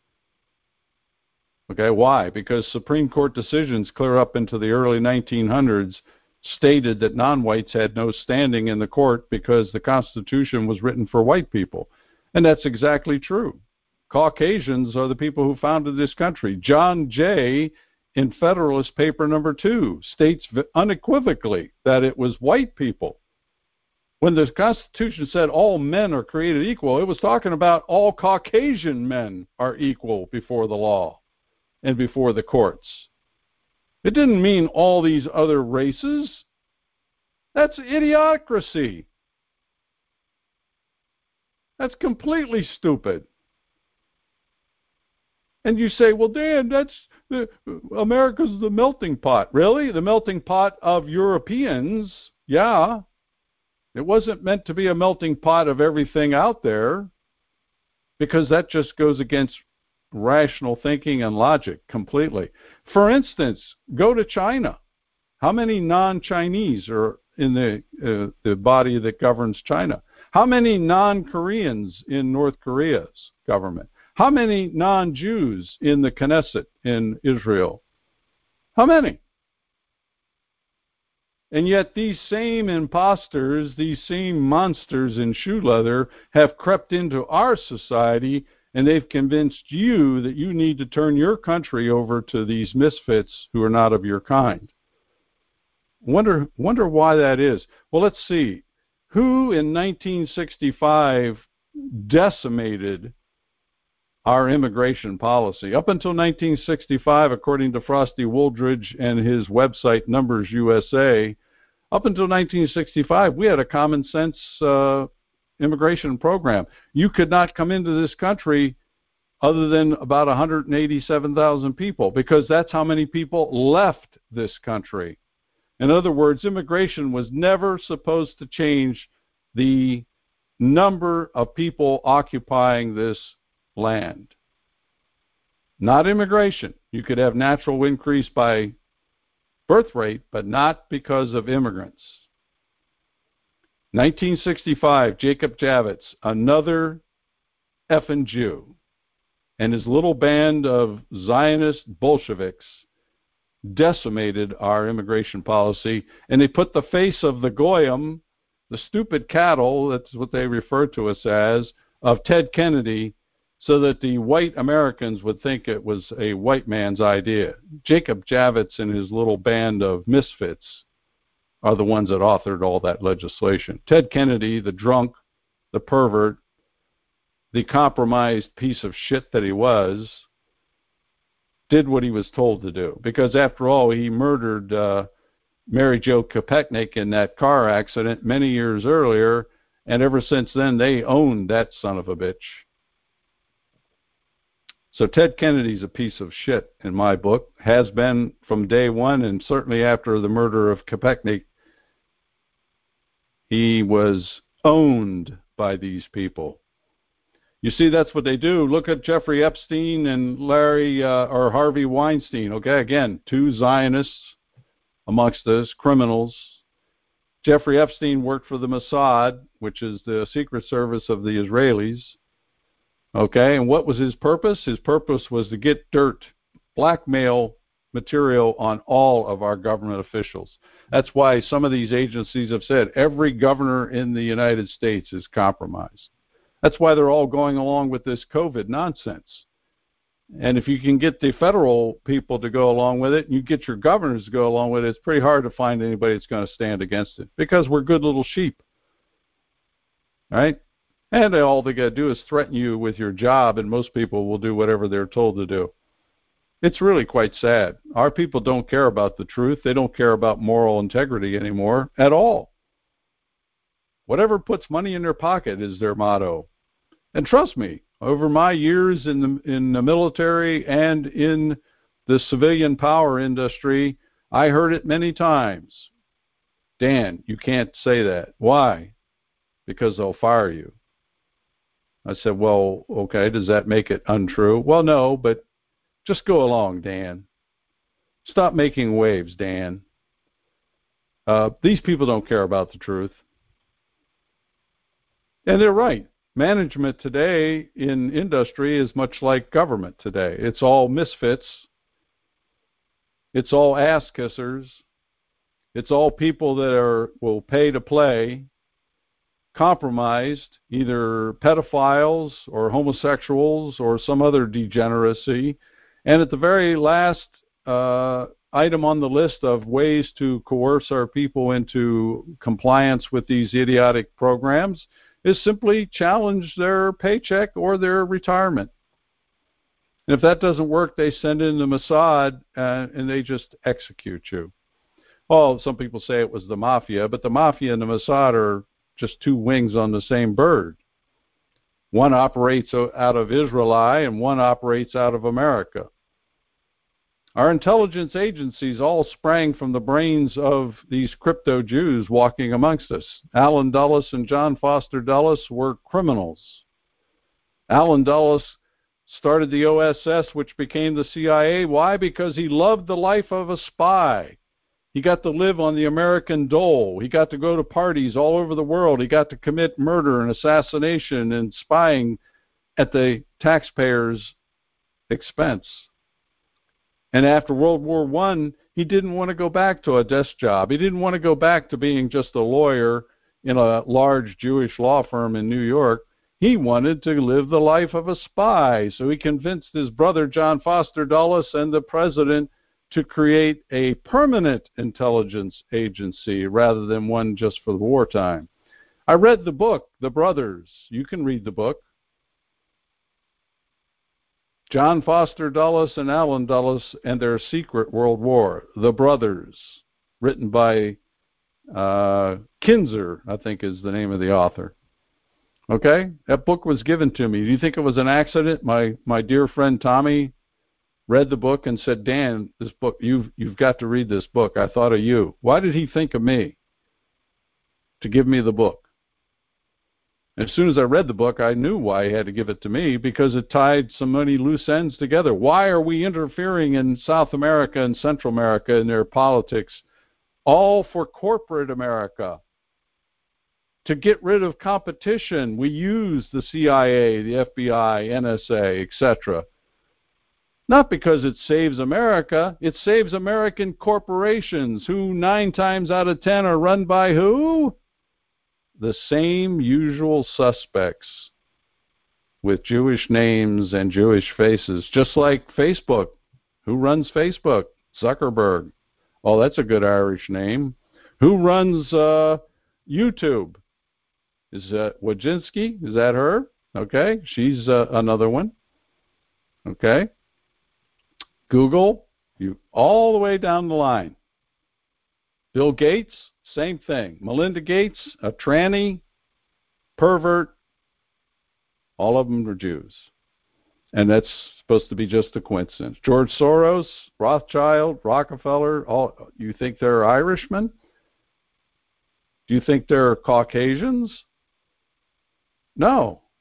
Okay, why? Because Supreme Court decisions clear up into the early 1900s stated that non-whites had no standing in the court because the Constitution was written for white people. And that's exactly true. Caucasians are the people who founded this country. John Jay, in Federalist Paper number 2, states unequivocally that it was white people. When the Constitution said all men are created equal, it was talking about all Caucasian men are equal before the law and before the courts. It didn't mean all these other races. That's idiocracy. That's completely stupid. And you say, well, Dan, America's the melting pot. Really? The melting pot of Europeans? Yeah. It wasn't meant to be a melting pot of everything out there, because that just goes against rational thinking and logic completely. For instance, go to China. How many non-Chinese are in the body that governs China? How many non-Koreans in North Korea's government? How many non-Jews in the Knesset in Israel? How many? And yet these same imposters, these same monsters in shoe leather have crept into our society, and they've convinced you that you need to turn your country over to these misfits who are not of your kind. Wonder why that is. Well, let's see. Who in 1965 decimated our immigration policy? Up until 1965, according to Frosty Wooldridge and his website Numbers USA, up until 1965, we had a common sense immigration program. You could not come into this country other than about 187,000 people, because that's how many people left this country. In other words, immigration was never supposed to change the number of people occupying this land. Not immigration. You could have natural increase by birth rate, but not because of immigrants. 1965, Jacob Javits, another effing Jew, and his little band of Zionist Bolsheviks decimated our immigration policy, and they put the face of the Goyim, the stupid cattle, that's what they refer to us as, of Ted Kennedy, so that the white Americans would think it was a white man's idea. Jacob Javits and his little band of misfits are the ones that authored all that legislation. Ted Kennedy, the drunk, the pervert, the compromised piece of shit that he was, did what he was told to do. Because after all, he murdered Mary Jo Kopechne in that car accident many years earlier, and ever since then they owned that son of a bitch. So Ted Kennedy's a piece of shit in my book, has been from day one, and certainly after the murder of Kopechne, he was owned by these people. You see, that's what they do. Look at Jeffrey Epstein and or Harvey Weinstein. Okay, again, two Zionists amongst us, criminals. Jeffrey Epstein worked for the Mossad, which is the secret service of the Israelis. Okay, and what was his purpose? His purpose was to get dirt, blackmail material on all of our government officials. That's why some of these agencies have said every governor in the United States is compromised. That's why they're all going along with this COVID nonsense. And if you can get the federal people to go along with it, and you get your governors to go along with it, it's pretty hard to find anybody that's going to stand against it, because we're good little sheep. Right? And all they got to do is threaten you with your job, and most people will do whatever they're told to do. It's really quite sad. Our people don't care about the truth. They don't care about moral integrity anymore at all. Whatever puts money in their pocket is their motto. And trust me, over my years in the military and in the civilian power industry, I heard it many times. Dan, you can't say that. Why? Because they'll fire you. I said, well, okay, does that make it untrue? Well, no, but just go along, Dan. Stop making waves, Dan. These people don't care about the truth. And they're right. Management today in industry is much like government today. It's all misfits. It's all ass kissers. It's all people that will pay to play, compromised, either pedophiles or homosexuals or some other degeneracy. And at the very last item on the list of ways to coerce our people into compliance with these idiotic programs is simply challenge their paycheck or their retirement. And if that doesn't work, they send in the Mossad and they just execute you. Well, some people say it was the mafia, but the mafia and the Mossad are just two wings on the same bird. One operates out of Israel and one operates out of America. Our intelligence agencies all sprang from the brains of these crypto Jews walking amongst us. Alan Dulles and John Foster Dulles were criminals. Alan Dulles started the OSS, which became the CIA. Why? Because he loved the life of a spy. He got to live on the American dole. He got to go to parties all over the world. He got to commit murder and assassination and spying at the taxpayers' expense. And after World War I, he didn't want to go back to a desk job. He didn't want to go back to being just a lawyer in a large Jewish law firm in New York. He wanted to live the life of a spy. So he convinced his brother, John Foster Dulles, and the president to create a permanent intelligence agency rather than one just for the wartime. I read the book, The Brothers. You can read the book. John Foster Dulles and Allen Dulles and Their Secret World War, The Brothers, written by Kinzer, I think is the name of the author. Okay? That book was given to me. Do you think it was an accident? My dear friend Tommy read the book and said, Dan, this book, you've got to read this book. I thought of you. Why did he think of me to give me the book? As soon as I read the book, I knew why he had to give it to me, because it tied so many loose ends together. Why are we interfering in South America and Central America in their politics, all for corporate America? To get rid of competition, we use the CIA, the FBI, NSA, etc. Not because it saves America, it saves American corporations, who 9 times out of 10 are run by who? The same usual suspects with Jewish names and Jewish faces, just like Facebook. Who runs Facebook? Zuckerberg. Oh, that's a good Irish name. Who runs YouTube? Is that Wojcinski? Is that her? Okay, she's another one. Okay. Google, all the way down the line. Bill Gates, same thing. Melinda Gates, a tranny, pervert, all of them are Jews. And that's supposed to be just a coincidence. George Soros, Rothschild, Rockefeller, you think they're Irishmen? Do you think they're Caucasians? No.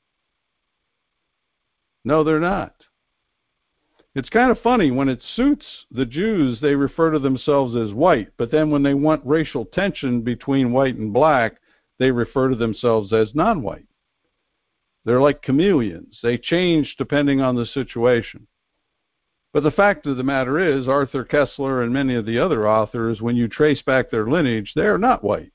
No, they're not. It's kind of funny, when it suits the Jews, they refer to themselves as white, but then when they want racial tension between white and black, they refer to themselves as non-white. They're like chameleons. They change depending on the situation. But the fact of the matter is, Arthur Koestler and many of the other authors, when you trace back their lineage, they're not white.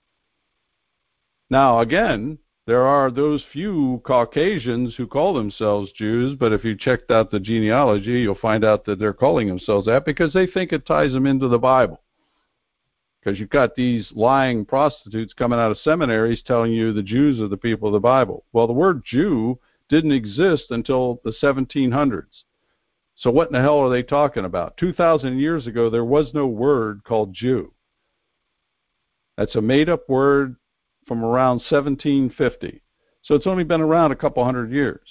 Now, again, there are those few Caucasians who call themselves Jews, but if you checked out the genealogy, you'll find out that they're calling themselves that because they think it ties them into the Bible. Because you've got these lying prostitutes coming out of seminaries telling you the Jews are the people of the Bible. Well, the word Jew didn't exist until the 1700s. So what in the hell are they talking about? 2,000 years ago, there was no word called Jew. That's a made-up word from around 1750. So it's only been around a couple hundred years.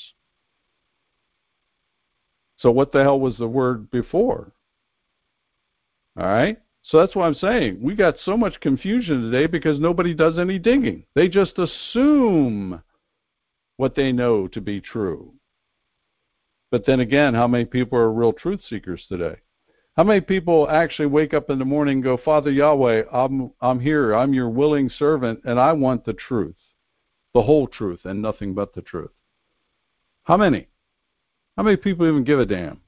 So what the hell was the word before? All right? So that's what I'm saying. We got so much confusion today because nobody does any digging. They just assume what they know to be true. But then again, how many people are real truth seekers today? How many people actually wake up in the morning and go, Father Yahweh, I'm here, I'm your willing servant, and I want the truth, the whole truth, and nothing but the truth? How many? How many people even give a damn?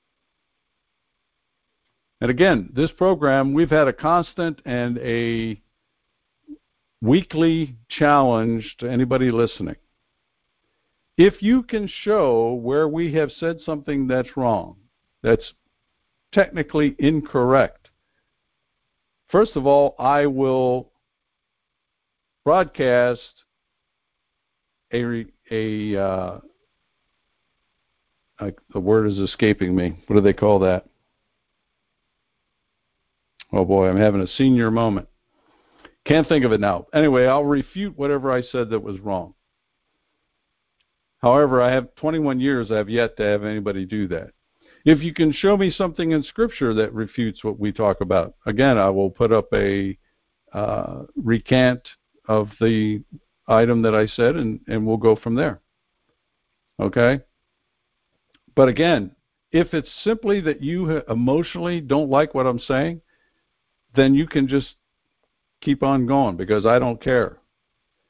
And again, this program, we've had a constant and a weekly challenge to anybody listening. If you can show where we have said something that's wrong, that's technically incorrect, first of all, I will broadcast the word is escaping me. What do they call that? Oh boy, I'm having a senior moment. Can't think of it now. Anyway, I'll refute whatever I said that was wrong. However, I have 21 years, I have yet to have anybody do that. If you can show me something in Scripture that refutes what we talk about, again, I will put up a recant of the item that I said, and we'll go from there. Okay? But again, if it's simply that you emotionally don't like what I'm saying, then you can just keep on going, because I don't care.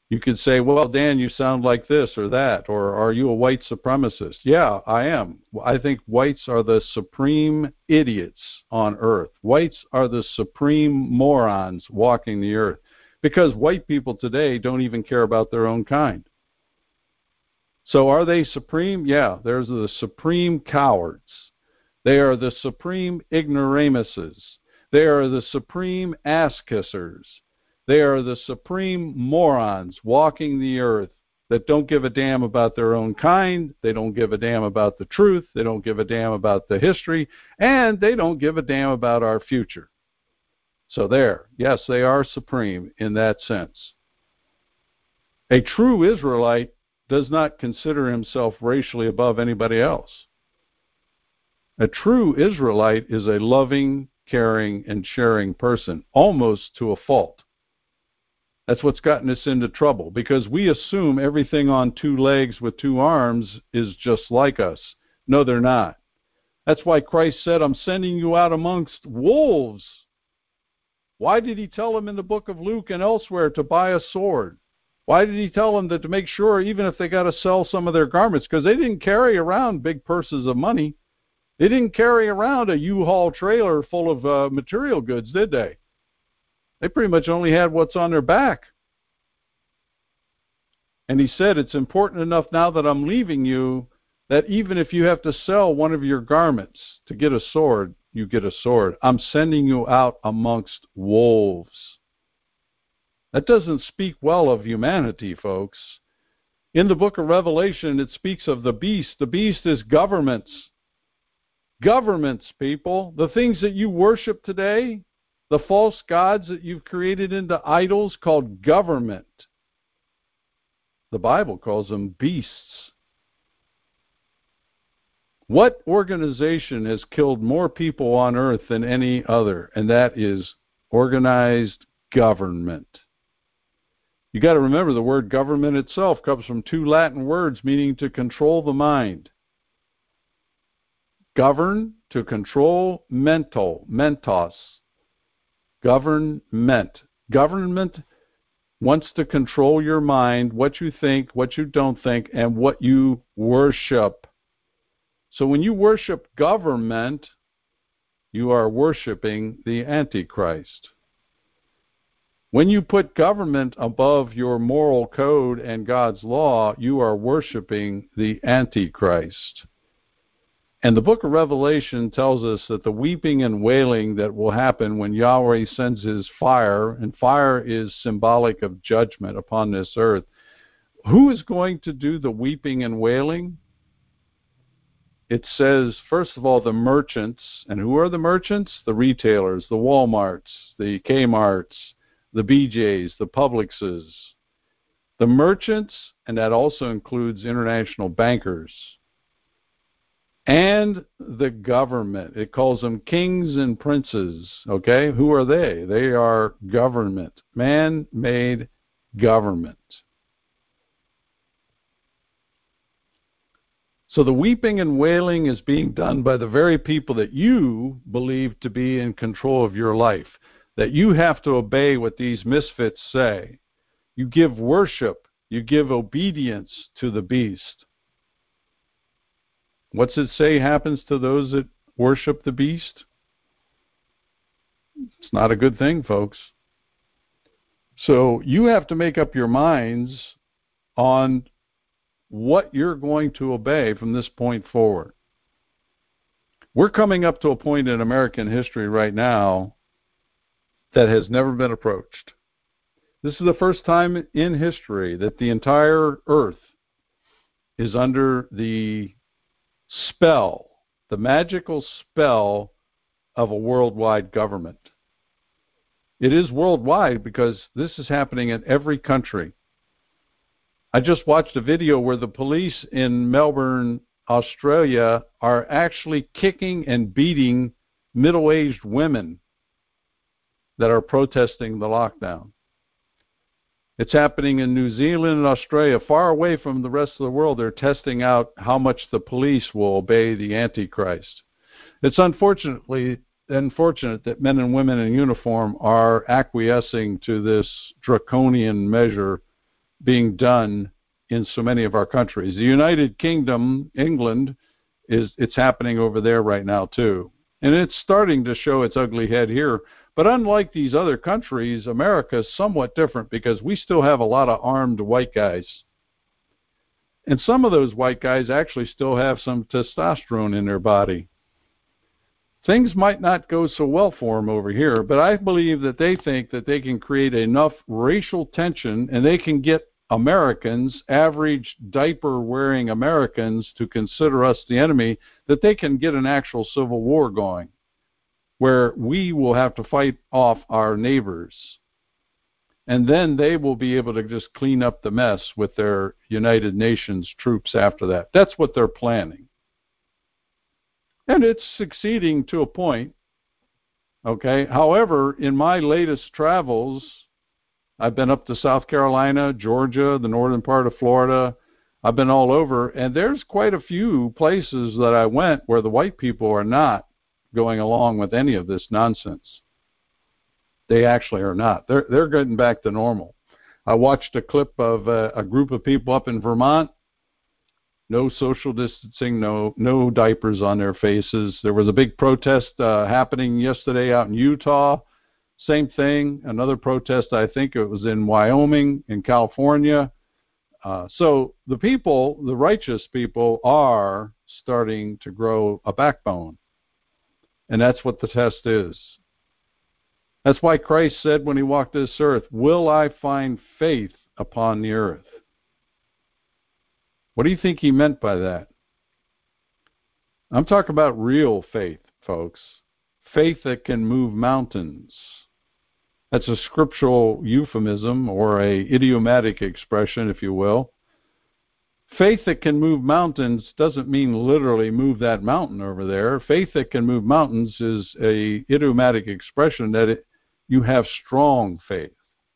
You could say, well, Dan, you sound like this or that, or are you a white supremacist? Yeah, I am. I think whites are the supreme idiots on earth. Whites are the supreme morons walking the earth, because white people today don't even care about their own kind. So are they supreme? Yeah, they're the supreme cowards. They are the supreme ignoramuses. They are the supreme ass-kissers. They are the supreme morons walking the earth that don't give a damn about their own kind. They don't give a damn about the truth. They don't give a damn about the history. And they don't give a damn about our future. So there, yes, they are supreme in that sense. A true Israelite does not consider himself racially above anybody else. A true Israelite is a loving, caring, and sharing person, almost to a fault. That's what's gotten us into trouble, because we assume everything on two legs with two arms is just like us. No, they're not. That's why Christ said, I'm sending you out amongst wolves. Why did he tell them in the book of Luke and elsewhere to buy a sword? Why did he tell them that to make sure, even if they got to sell some of their garments, because they didn't carry around big purses of money. They didn't carry around a U-Haul trailer full of material goods, did they? They pretty much only had what's on their back. And he said, it's important enough now that I'm leaving you that even if you have to sell one of your garments to get a sword, you get a sword. I'm sending you out amongst wolves. That doesn't speak well of humanity, folks. In the book of Revelation, it speaks of the beast. The beast is governments. Governments, people. The things that you worship today, the false gods that you've created into idols, called government. The Bible calls them beasts. What organization has killed more people on earth than any other? And that is organized government. You got to remember, the word government itself comes from two Latin words meaning to control the mind. Govern, to control, mentos. Government. Government wants to control your mind, what you think, what you don't think, and what you worship. So when you worship government, you are worshiping the Antichrist. When you put government above your moral code and God's law, you are worshiping the Antichrist. And the book of Revelation tells us that the weeping and wailing that will happen when Yahweh sends his fire, and fire is symbolic of judgment upon this earth. Who is going to do the weeping and wailing? It says, first of all, the merchants. And who are the merchants? The retailers, the Walmarts, the Kmarts, the BJs, the Publixes. The merchants, and that also includes international bankers. And the government. It calls them kings and princes. Okay? Who are they? They are government. Man-made government. So the weeping and wailing is being done by the very people that you believe to be in control of your life, that you have to obey what these misfits say. You give worship, you give obedience to the beast. What's it say happens to those that worship the beast? It's not a good thing, folks. So you have to make up your minds on what you're going to obey from this point forward. We're coming up to a point in American history right now that has never been approached. This is the first time in history that the entire earth is under the spell, the magical spell of a worldwide government. It is worldwide because this is happening in every country. I just watched a video where the police in Melbourne, Australia, are actually kicking and beating middle-aged women that are protesting the lockdown. It's happening in New Zealand and Australia, far away from the rest of the world. They're testing out how much the police will obey the Antichrist. It's unfortunate that men and women in uniform are acquiescing to this draconian measure being done in so many of our countries. The United Kingdom, England, it's happening over there right now too. And it's starting to show its ugly head here. But unlike these other countries, America is somewhat different because we still have a lot of armed white guys. And some of those white guys actually still have some testosterone in their body. Things might not go so well for them over here, but I believe that they think that they can create enough racial tension and they can get Americans, average diaper-wearing Americans, to consider us the enemy, that they can get an actual civil war going where we will have to fight off our neighbors. And then they will be able to just clean up the mess with their United Nations troops after that. That's what they're planning. And it's succeeding to a point. Okay. However, in my latest travels, I've been up to South Carolina, Georgia, the northern part of Florida. I've been all over, and there's quite a few places that I went where the white people are not going along with any of this nonsense. They actually are not. They're getting back to normal. I watched a clip of a group of people up in Vermont. No social distancing, no diapers on their faces. There was a big protest happening yesterday out in Utah. Same thing. Another protest, I think it was in Wyoming, in California. So the people, the righteous people, are starting to grow a backbone. And that's what the test is. That's why Christ said when he walked this earth, "Will I find faith upon the earth?" What do you think he meant by that? I'm talking about real faith, folks. Faith that can move mountains. That's a scriptural euphemism or a idiomatic expression, if you will. Faith that can move mountains doesn't mean literally move that mountain over there. Faith that can move mountains is a idiomatic expression that you have strong faith,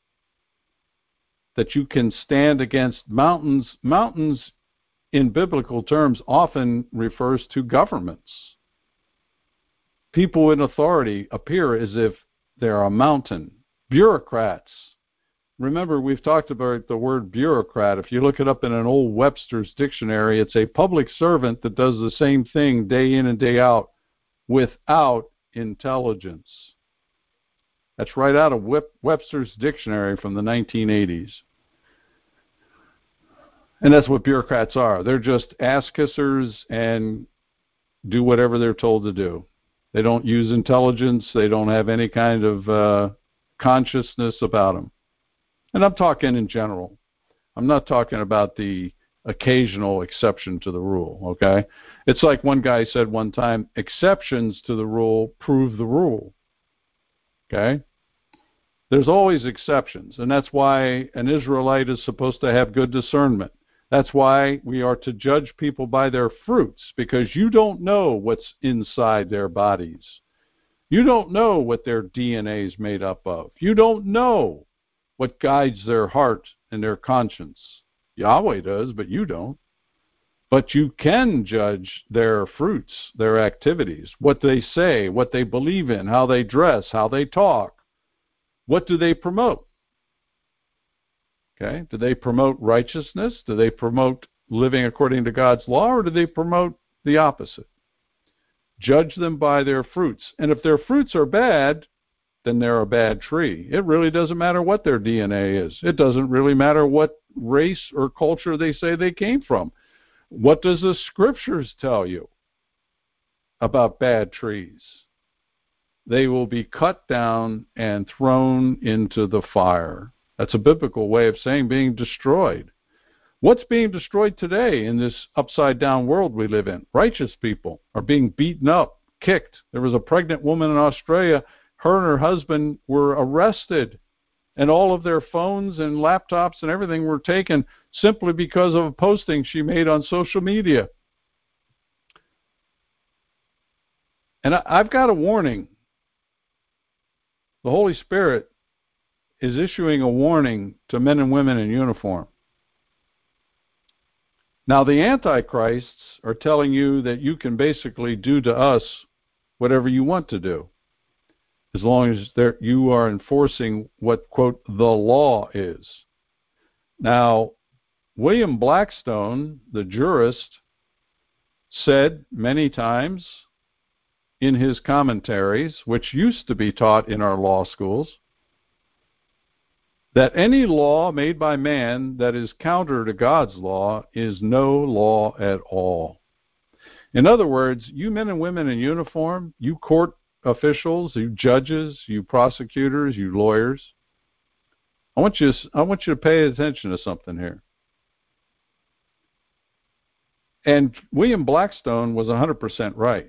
that you can stand against mountains. Mountains, in biblical terms, often refers to governments. People in authority appear as if they're a mountain. Bureaucrats. Remember, we've talked about the word bureaucrat. If you look it up in an old Webster's dictionary, it's a public servant that does the same thing day in and day out without intelligence. That's right out of Webster's dictionary from the 1980s. And that's what bureaucrats are. They're just ass-kissers and do whatever they're told to do. They don't use intelligence. They don't have any kind of consciousness about them. And I'm talking in general. I'm not talking about the occasional exception to the rule, okay? It's like one guy said one time, exceptions to the rule prove the rule, okay? There's always exceptions, and that's why an Israelite is supposed to have good discernment. That's why we are to judge people by their fruits, because you don't know what's inside their bodies. You don't know what their DNA is made up of. You don't know what guides their heart and their conscience. Yahweh does, but you don't. But you can judge their fruits, their activities, what they say, what they believe in, how they dress, how they talk. What do they promote? Okay, do they promote righteousness? Do they promote living according to God's law, or do they promote the opposite? Judge them by their fruits. And if their fruits are bad, then they're a bad tree. It really doesn't matter what their DNA is. It doesn't really matter what race or culture they say they came from. What does the scriptures tell you about bad trees? They will be cut down and thrown into the fire. That's a biblical way of saying being destroyed. What's being destroyed today in this upside-down world we live in? Righteous people are being beaten up, kicked. There was a pregnant woman in Australia. Her and her husband were arrested, and all of their phones and laptops and everything were taken simply because of a posting she made on social media. And I've got a warning. The Holy Spirit is issuing a warning to men and women in uniform. Now, the Antichrists are telling you that you can basically do to us whatever you want to do, as long as you are enforcing what, quote, the law is. Now, William Blackstone, the jurist, said many times in his commentaries, which used to be taught in our law schools, that any law made by man that is counter to God's law is no law at all. In other words, you men and women in uniform, you court officials, you judges, you prosecutors, you lawyers, I want you to pay attention to something here. And William Blackstone was 100% right.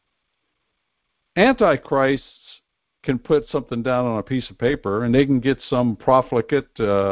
Antichrists can put something down on a piece of paper, and they can get some profligate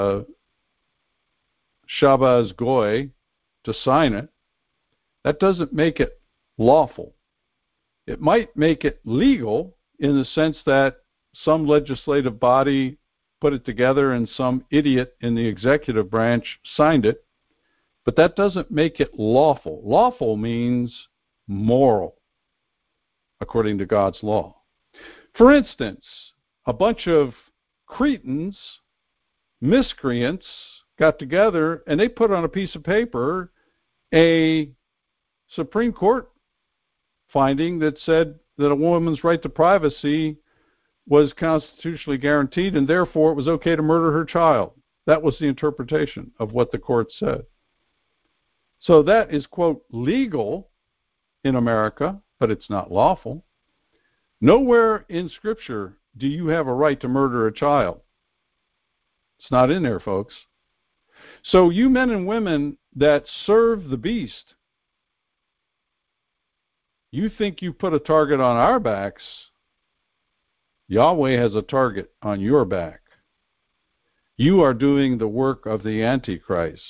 Shabbos Goy to sign it. That doesn't make it lawful. It might make it legal in the sense that some legislative body put it together and some idiot in the executive branch signed it, but that doesn't make it lawful. Lawful means moral, according to God's law. For instance, a bunch of cretins, miscreants, got together and they put on a piece of paper a Supreme Court finding that said that a woman's right to privacy was constitutionally guaranteed and therefore it was okay to murder her child. That was the interpretation of what the court said. So that is, quote, legal in America, but it's not lawful. Nowhere in Scripture do you have a right to murder a child. It's not in there, folks. So you men and women that serve the beast, you think you put a target on our backs. Yahweh has a target on your back. You are doing the work of the Antichrist.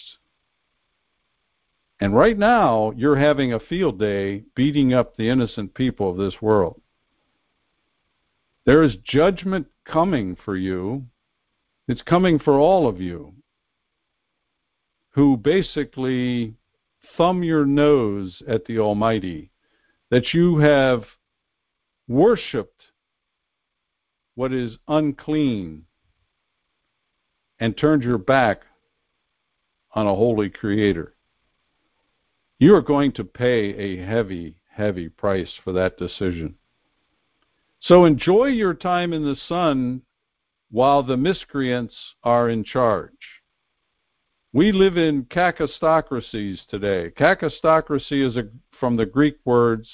And right now, you're having a field day beating up the innocent people of this world. There is judgment coming for you. It's coming for all of you who basically thumb your nose at the Almighty, that you have worshipped what is unclean and turned your back on a holy Creator. You are going to pay a heavy, heavy price for that decision. So enjoy your time in the sun while the miscreants are in charge. We live in kakistocracies today. Kakistocracy is from the Greek words,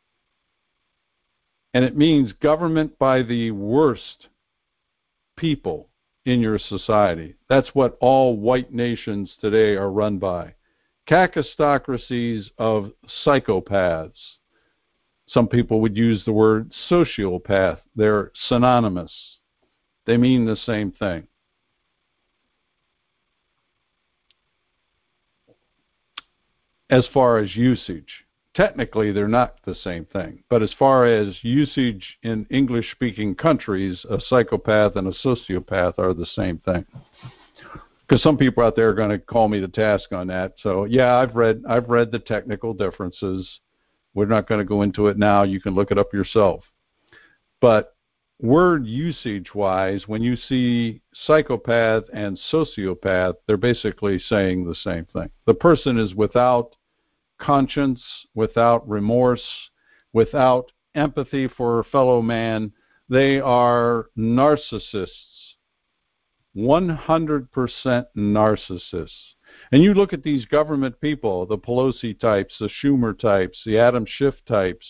and it means government by the worst people in your society. That's what all white nations today are run by. Kakistocracies of psychopaths. Some people would use the word sociopath. They're synonymous. They mean the same thing. As far as usage, technically they're not the same thing. But as far as usage in English-speaking countries, a psychopath and a sociopath are the same thing. Because some people out there are going to call me to task on that. So yeah, I've read the technical differences. We're not going to go into it now. You can look it up yourself. But word usage-wise, when you see psychopath and sociopath, they're basically saying the same thing. The person is without conscience, without remorse, without empathy for a fellow man. They are narcissists. 100% narcissists. And you look at these government people, the Pelosi types, the Schumer types, the Adam Schiff types,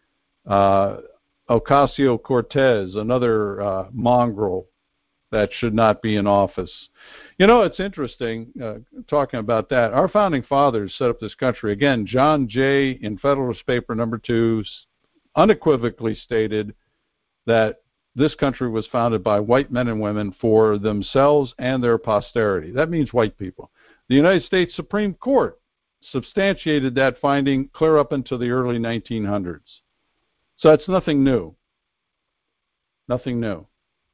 Ocasio-Cortez, another mongrel that should not be in office. You know, it's interesting, talking about that. Our founding fathers set up this country. Again, John Jay in Federalist Paper No. 2 unequivocally stated that this country was founded by white men and women for themselves and their posterity. That means white people. The United States Supreme Court substantiated that finding clear up into the early 1900s. So that's nothing new. Nothing new.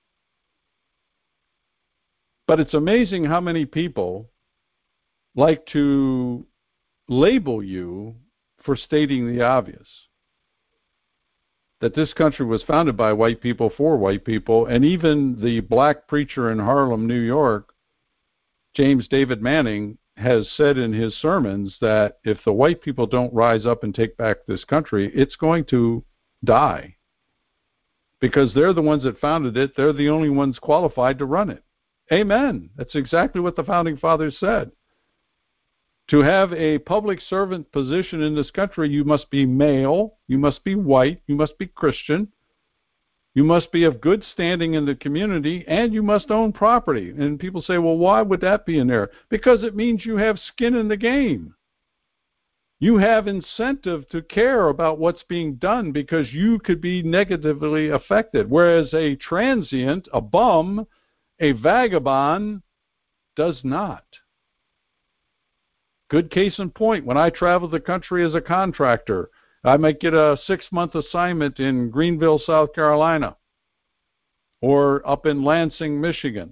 But it's amazing how many people like to label you for stating the obvious. That this country was founded by white people for white people, and even the black preacher in Harlem, New York, James David Manning has said in his sermons that if the white people don't rise up and take back this country, it's going to die. Because they're the ones that founded it. They're the only ones qualified to run it. Amen. That's exactly what the Founding Fathers said. To have a public servant position in this country, you must be male, you must be white, you must be Christian, you must be of good standing in the community, and you must own property. And people say, well, why would that be in there? Because it means you have skin in the game. You have incentive to care about what's being done because you could be negatively affected. Whereas a transient, a bum, a vagabond does not. Good case in point, when I travel the country as a contractor, I might get a 6-month assignment in Greenville, South Carolina, or up in Lansing, Michigan.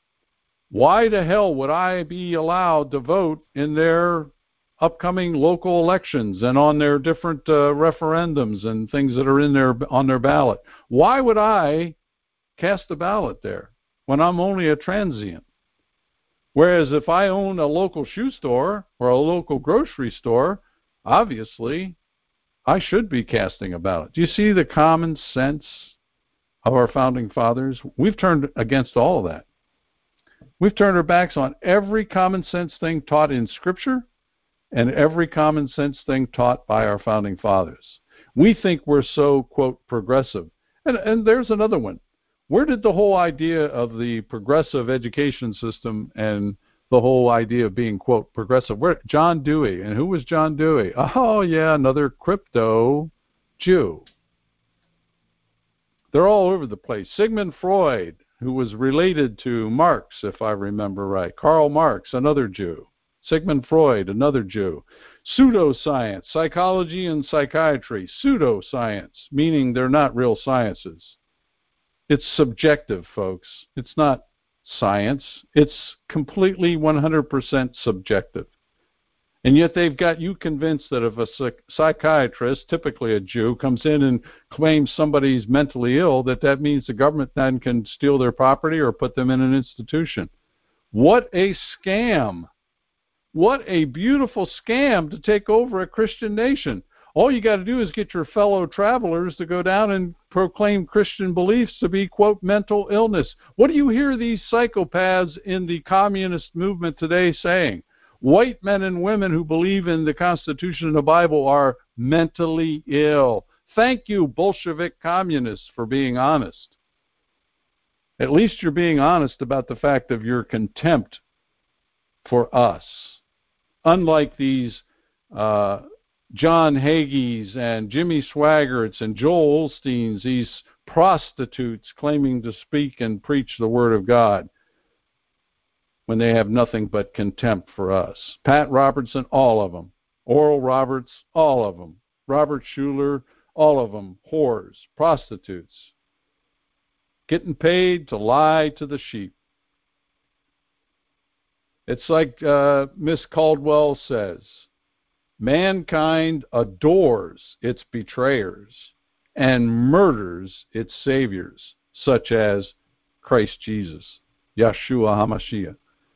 Why the hell would I be allowed to vote in their upcoming local elections and on their different referendums and things that are on their ballot? Why would I cast a ballot there when I'm only a transient? Whereas if I own a local shoe store or a local grocery store, obviously I should be casting a ballot. Do you see the common sense of our Founding Fathers? We've turned against all of that. We've turned our backs on every common sense thing taught in Scripture and every common sense thing taught by our Founding Fathers. We think we're so, quote, progressive. And there's another one. Where did the whole idea of the progressive education system and the whole idea of being, quote, progressive? John Dewey. And who was John Dewey? Oh, yeah, another crypto Jew. They're all over the place. Sigmund Freud, who was related to Marx, if I remember right. Karl Marx, another Jew. Sigmund Freud, another Jew. Pseudoscience, psychology and psychiatry. Pseudoscience, meaning they're not real sciences. It's subjective, folks. It's not science. It's completely 100% subjective. And yet they've got you convinced that if a psychiatrist, typically a Jew, comes in and claims somebody's mentally ill, that means the government then can steal their property or put them in an institution. What a scam. What a beautiful scam to take over a Christian nation. All you got to do is get your fellow travelers to go down and proclaim Christian beliefs to be, quote, mental illness. What do you hear these psychopaths in the communist movement today saying? White men and women who believe in the Constitution and the Bible are mentally ill. Thank you, Bolshevik communists, for being honest. At least you're being honest about the fact of your contempt for us. Unlike these John Hagees and Jimmy Swaggarts and Joel Osteens, these prostitutes claiming to speak and preach the Word of God when they have nothing but contempt for us. Pat Robertson, all of them. Oral Roberts, all of them. Robert Schuller, all of them. Whores, prostitutes, getting paid to lie to the sheep. It's like Miss Caldwell says, mankind adores its betrayers and murders its saviors, such as Christ Jesus, Yeshua HaMashiach.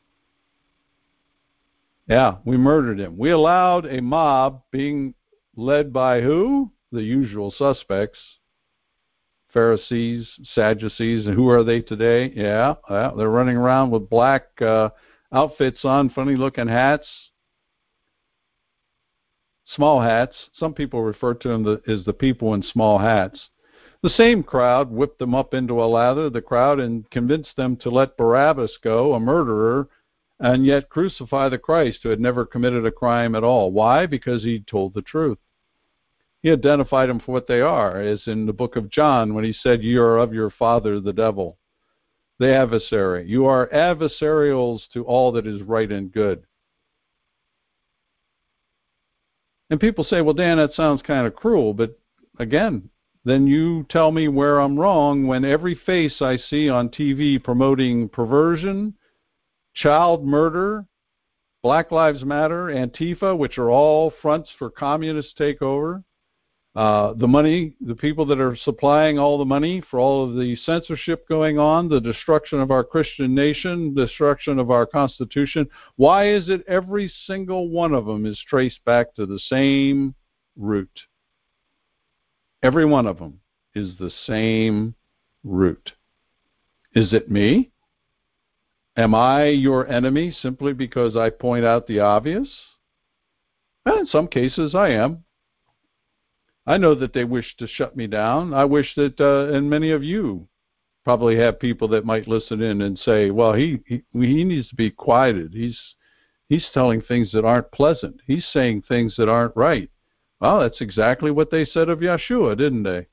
Yeah, we murdered him. We allowed a mob being led by who? The usual suspects, Pharisees, Sadducees, and who are they today? Yeah, they're running around with black outfits on, funny-looking hats. Small hats. Some people refer to them as the people in small hats. The same crowd whipped them up into a lather, the crowd, and convinced them to let Barabbas go, a murderer, and yet crucify the Christ who had never committed a crime at all. Why? Because he told the truth. He identified them for what they are, as in the book of John when he said, "You are of your father, the devil, the adversary. You are adversarials to all that is right and good." And people say, well, Dan, that sounds kind of cruel. But again, then you tell me where I'm wrong when every face I see on TV promoting perversion, child murder, Black Lives Matter, Antifa, which are all fronts for communist takeover, The money, the people that are supplying all the money for all of the censorship going on, the destruction of our Christian nation, destruction of our Constitution. Why is it every single one of them is traced back to the same root? Every one of them is the same root. Is it me? Am I your enemy simply because I point out the obvious? Well, in some cases I am. I know that they wish to shut me down. I wish that, and many of you probably have people that might listen in and say, well, he needs to be quieted. He's telling things that aren't pleasant. He's saying things that aren't right. Well, that's exactly what they said of Yeshua, didn't they?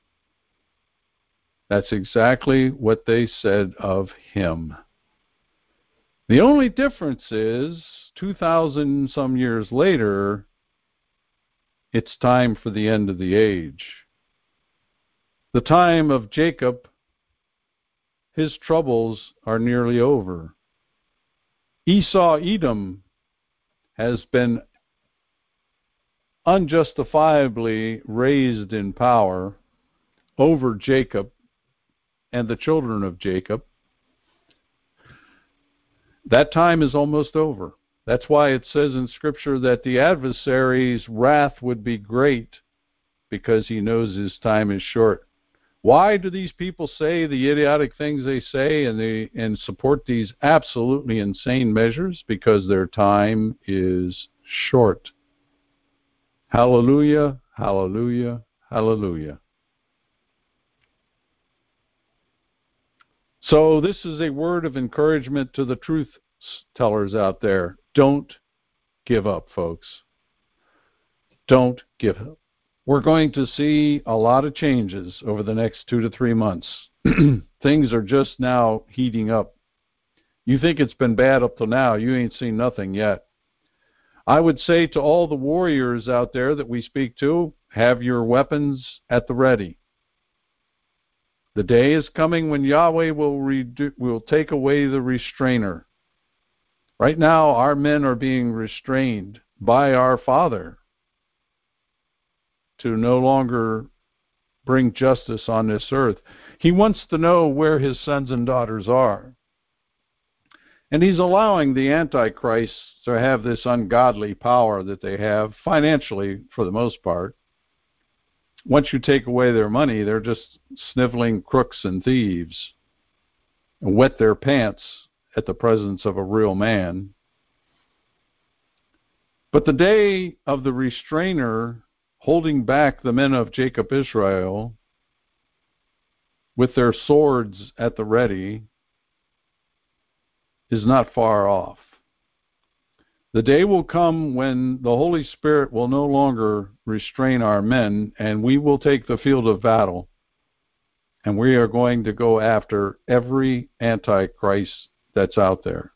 That's exactly what they said of him. The only difference is 2,000 some years later, it's time for the end of the age. The time of Jacob, his troubles are nearly over. Esau, Edom, has been unjustifiably raised in power over Jacob and the children of Jacob. That time is almost over. That's why it says in Scripture that the adversary's wrath would be great because he knows his time is short. Why do these people say the idiotic things they say and support these absolutely insane measures? Because their time is short. Hallelujah, hallelujah, hallelujah. So this is a word of encouragement to the truth tellers out there. Don't give up, folks. Don't give up. We're going to see a lot of changes over the next 2 to 3 months. Things are just now heating up. You think it's been bad up till now. You ain't seen nothing yet. I would say to all the warriors out there that we speak to, have your weapons at the ready. The day is coming when Yahweh will take away the restrainer. Right now, our men are being restrained by our Father to no longer bring justice on this earth. He wants to know where his sons and daughters are. And he's allowing the Antichrist to have this ungodly power that they have, financially for the most part. Once you take away their money, they're just sniveling crooks and thieves and wet their pants at the presence of a real man. But the day of the restrainer holding back the men of Jacob Israel with their swords at the ready is not far off. The day will come when the Holy Spirit will no longer restrain our men, and we will take the field of battle, and we are going to go after every Antichrist that's out there.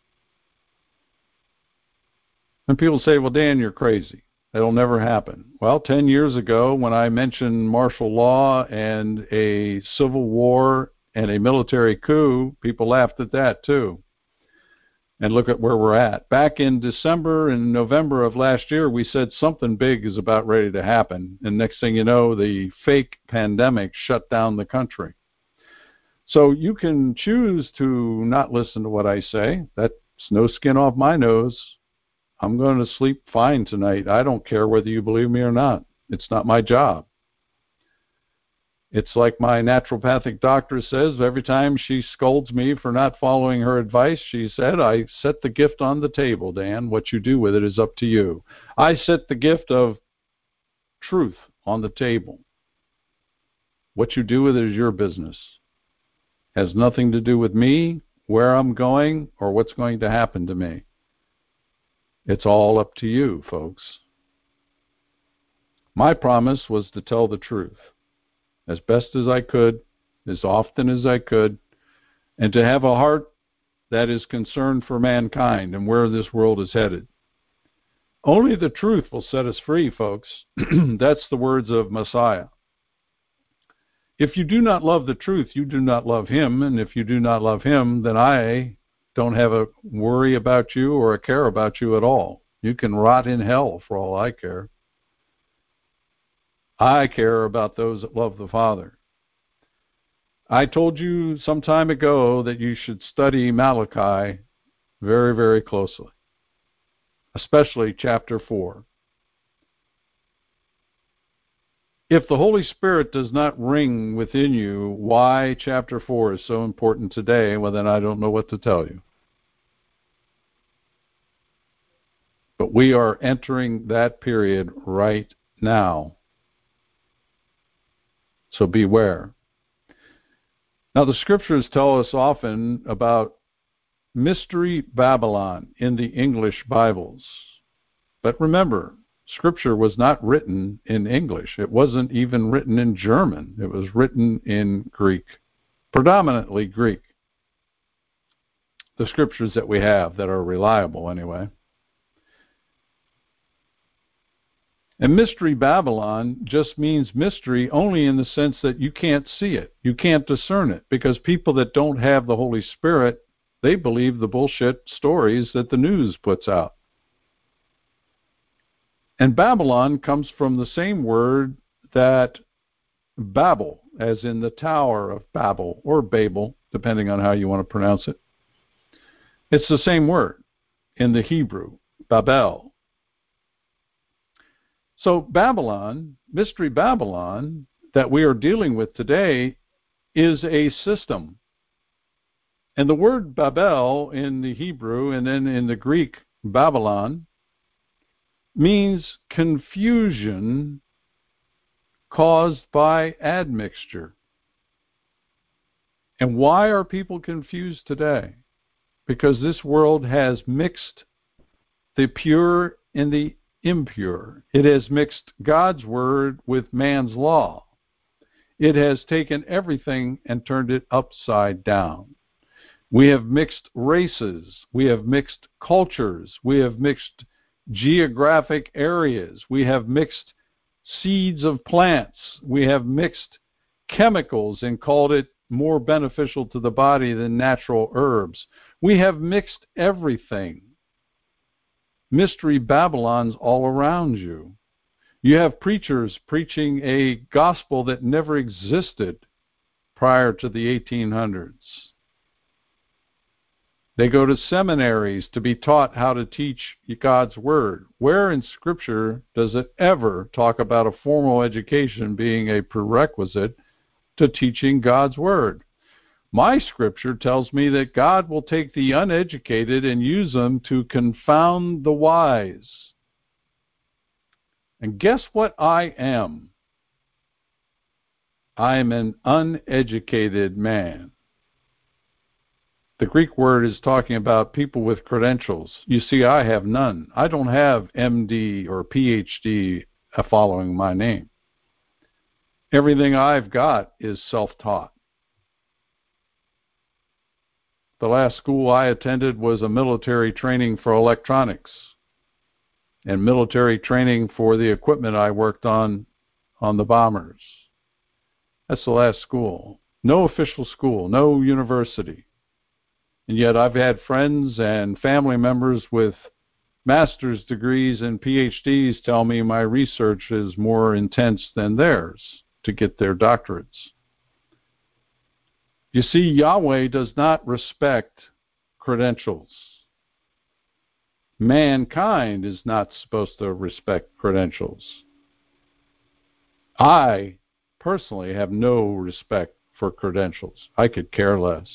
And people say, well, Dan, you're crazy. That'll never happen. Well, 10 years ago, when I mentioned martial law and a civil war and a military coup, people laughed at that too. And look at where we're at. Back in December and November of last year, we said something big is about ready to happen. And next thing you know, the fake pandemic shut down the country. So you can choose to not listen to what I say. That's no skin off my nose. I'm going to sleep fine tonight. I don't care whether you believe me or not. It's not my job. It's like my naturopathic doctor says, every time she scolds me for not following her advice, she said, I set the gift on the table, Dan. What you do with it is up to you. I set the gift of truth on the table. What you do with it is your business. Has nothing to do with me, where I'm going, or what's going to happen to me. It's all up to you, folks. My promise was to tell the truth as best as I could, as often as I could, and to have a heart that is concerned for mankind and where this world is headed. Only the truth will set us free, folks. That's the words of Messiah. If you do not love the truth, you do not love him, and if you do not love him, then I don't have a worry about you or a care about you at all. You can rot in hell for all I care. I care about those that love the Father. I told you some time ago that you should study Malachi very, very closely, especially chapter 4. If the Holy Spirit does not ring within you why chapter 4 is so important today, well, then I don't know what to tell you. But we are entering that period right now. So beware. Now, the scriptures tell us often about Mystery Babylon in the English Bibles. But remember, Scripture was not written in English. It wasn't even written in German. It was written in Greek, predominantly Greek. The scriptures that we have that are reliable, anyway. And Mystery Babylon just means mystery only in the sense that you can't see it. You can't discern it, because people that don't have the Holy Spirit, they believe the bullshit stories that the news puts out. And Babylon comes from the same word that Babel, as in the Tower of Babel, or Babel, depending on how you want to pronounce it. It's the same word in the Hebrew, Babel. So Babylon, Mystery Babylon, that we are dealing with today is a system. And the word Babel in the Hebrew and then in the Greek, Babylon, means confusion caused by admixture. And why are people confused today? Because this world has mixed the pure and the impure. It has mixed God's word with man's law. It has taken everything and turned it upside down. We have mixed races. We have mixed cultures. We have mixed geographic areas. We have mixed seeds of plants. We have mixed chemicals and called it more beneficial to the body than natural herbs. We have mixed everything. Mystery Babylon's all around you. You have preachers preaching a gospel that never existed prior to the 1800s. They go to seminaries to be taught how to teach God's Word. Where in Scripture does it ever talk about a formal education being a prerequisite to teaching God's Word? My Scripture tells me that God will take the uneducated and use them to confound the wise. And guess what I am? I am an uneducated man. The Greek word is talking about people with credentials. You see, I have none. I don't have MD or PhD following my name. Everything I've got is self-taught. The last school I attended was a military training for electronics and military training for the equipment I worked on the bombers. That's the last school. No official school, no university. And yet I've had friends and family members with master's degrees and PhDs tell me my research is more intense than theirs to get their doctorates. You see, Yahweh does not respect credentials. Mankind is not supposed to respect credentials. I personally have no respect for credentials. I could care less.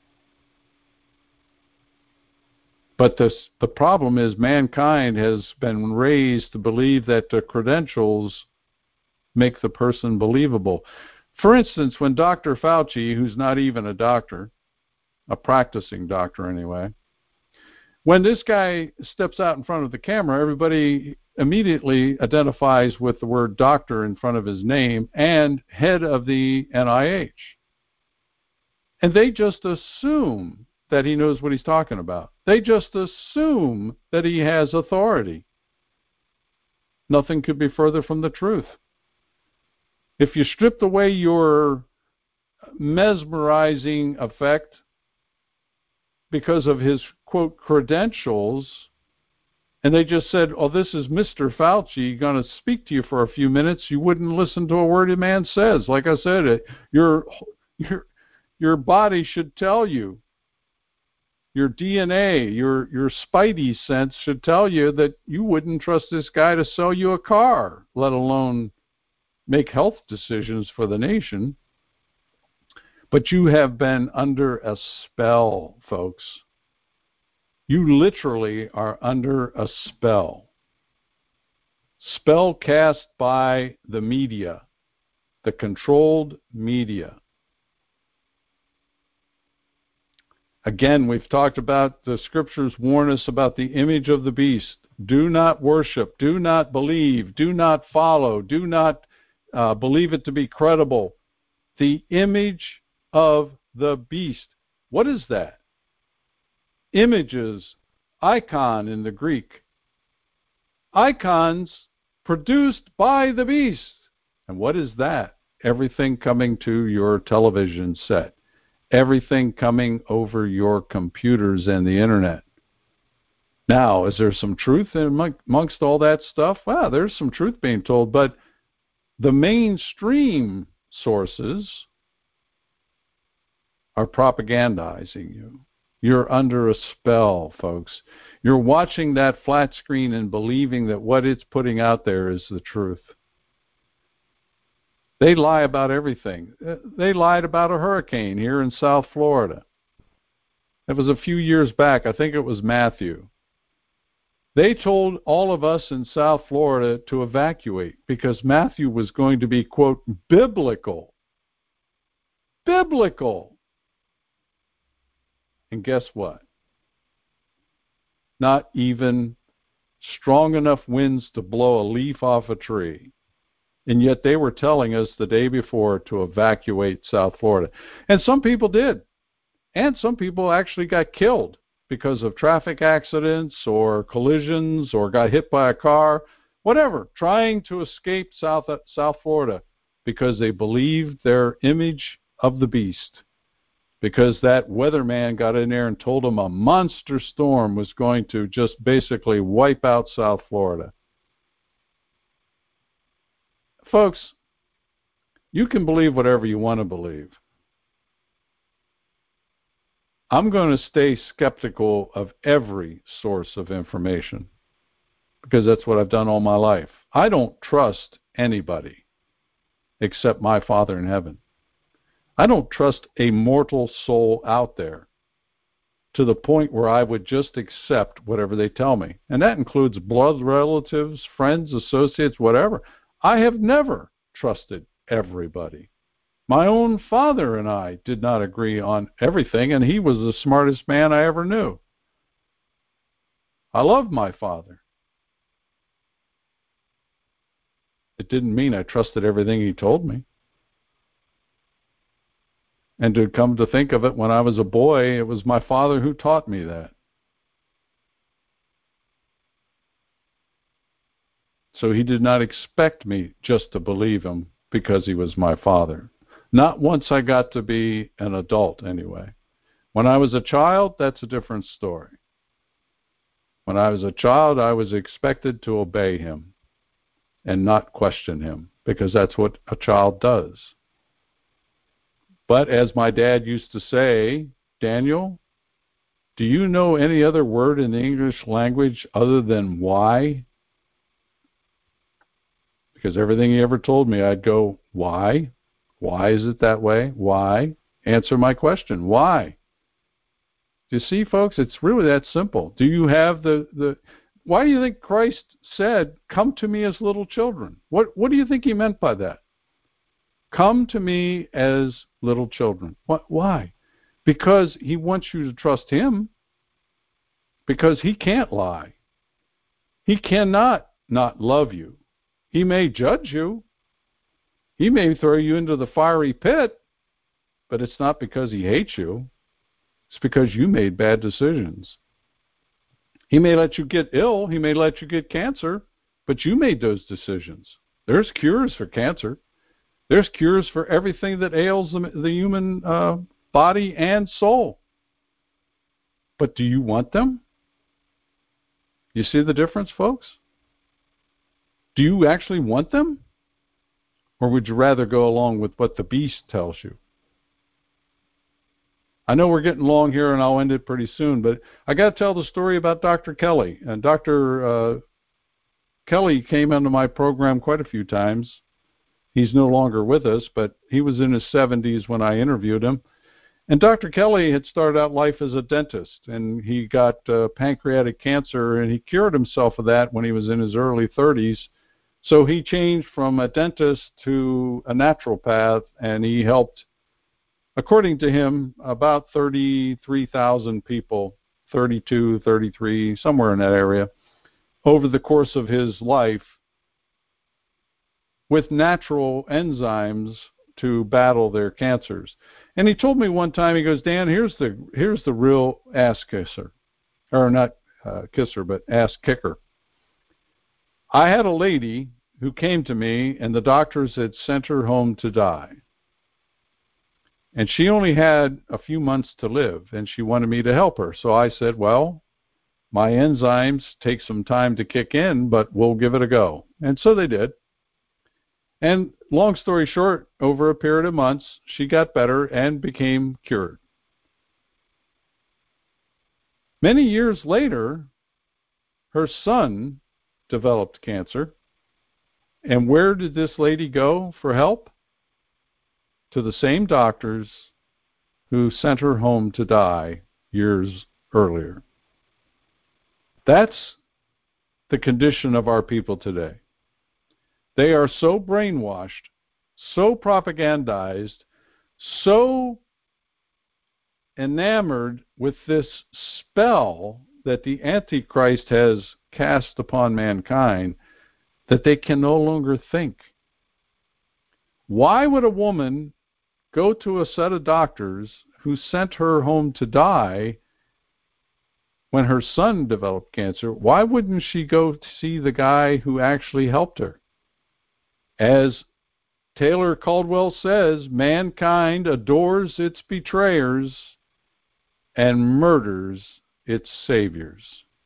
But the problem is mankind has been raised to believe that the credentials make the person believable. For instance, when Dr. Fauci, who's not even a doctor, a practicing doctor anyway, when this guy steps out in front of the camera, everybody immediately identifies with the word doctor in front of his name and head of the NIH. And they just assume that he knows what he's talking about. They just assume that he has authority. Nothing could be further from the truth. If you stripped away your mesmerizing effect because of his, quote, credentials, and they just said, "Oh, this is Mr. Fauci going to speak to you for a few minutes," you wouldn't listen to a word a man says. Like I said, your body should tell you. Your DNA, your spidey sense should tell you that you wouldn't trust this guy to sell you a car, let alone make health decisions for the nation. But you have been under a spell, folks. You literally are under a spell. Spell cast by the media, the controlled media. Again, we've talked about the scriptures warn us about the image of the beast. Do not worship, do not believe, do not follow, do not believe it to be credible. The image of the beast. What is that? Images, icon in the Greek. Icons produced by the beast. And what is that? Everything coming to your television set. Everything coming over your computers and the internet. Now, is there some truth amongst all that stuff? Well, there's some truth being told, but the mainstream sources are propagandizing you. You're under a spell, folks. You're watching that flat screen and believing that what it's putting out there is the truth. They lie about everything. They lied about a hurricane here in South Florida. It was a few years back. I think it was Matthew. They told all of us in South Florida to evacuate because Matthew was going to be, quote, biblical. Biblical. And guess what? Not even strong enough winds to blow a leaf off a tree. And yet they were telling us the day before to evacuate South Florida. And some people did. And some people actually got killed because of traffic accidents or collisions or got hit by a car, whatever, trying to escape South Florida because they believed their image of the beast. Because that weatherman got in there and told them a monster storm was going to just basically wipe out South Florida. Folks, you can believe whatever you want to believe. I'm going to stay skeptical of every source of information because that's what I've done all my life. I don't trust anybody except my Father in heaven. I don't trust a mortal soul out there to the point where I would just accept whatever they tell me. And that includes blood relatives, friends, associates, whatever. I have never trusted everybody. My own father and I did not agree on everything, and he was the smartest man I ever knew. I love my father. It didn't mean I trusted everything he told me. And to come to think of it, when I was a boy, it was my father who taught me that. So he did not expect me just to believe him because he was my father. Not once I got to be an adult, anyway. When I was a child, that's a different story. When I was a child, I was expected to obey him and not question him because that's what a child does. But as my dad used to say, Daniel, do you know any other word in the English language other than why? Because everything he ever told me, I'd go, why? Why is it that way? Why? Answer my question. Why? You see, folks, it's really that simple. Do you have why do you think Christ said, come to me as little children? What do you think he meant by that? Come to me as little children. Why? Because he wants you to trust him. Because he can't lie. He cannot not love you. He may judge you. He may throw you into the fiery pit, but it's not because he hates you. It's because you made bad decisions. He may let you get ill. He may let you get cancer, but you made those decisions. There's cures for cancer. There's cures for everything that ails the human body and soul. But do you want them? You see the difference, folks? Do you actually want them? Or would you rather go along with what the beast tells you? I know we're getting long here, and I'll end it pretty soon, but I got to tell the story about Dr. Kelly. And Dr. Kelly came into my program quite a few times. He's no longer with us, but he was in his 70s when I interviewed him. And Dr. Kelly had started out life as a dentist, and he got pancreatic cancer, and he cured himself of that when he was in his early 30s. So he changed from a dentist to a naturopath, and he helped, according to him, about 33,000 people, 32, 33, somewhere in that area, over the course of his life with natural enzymes to battle their cancers. And he told me one time, he goes, Dan, here's the real ass kisser. Or not kisser, but ass kicker. I had a lady who came to me, and the doctors had sent her home to die. And she only had a few months to live, and she wanted me to help her. So I said, well, my enzymes take some time to kick in, but we'll give it a go. And so they did. And long story short, over a period of months, she got better and became cured. Many years later, her son developed cancer. And where did this lady go for help? To the same doctors who sent her home to die years earlier. That's the condition of our people today. They are so brainwashed, so propagandized, so enamored with this spell that the Antichrist has cast upon mankind that they can no longer think. Why would a woman go to a set of doctors who sent her home to die when her son developed cancer? Why wouldn't she go to see the guy who actually helped her? As Taylor Caldwell says, mankind adores its betrayers and murders its saviors.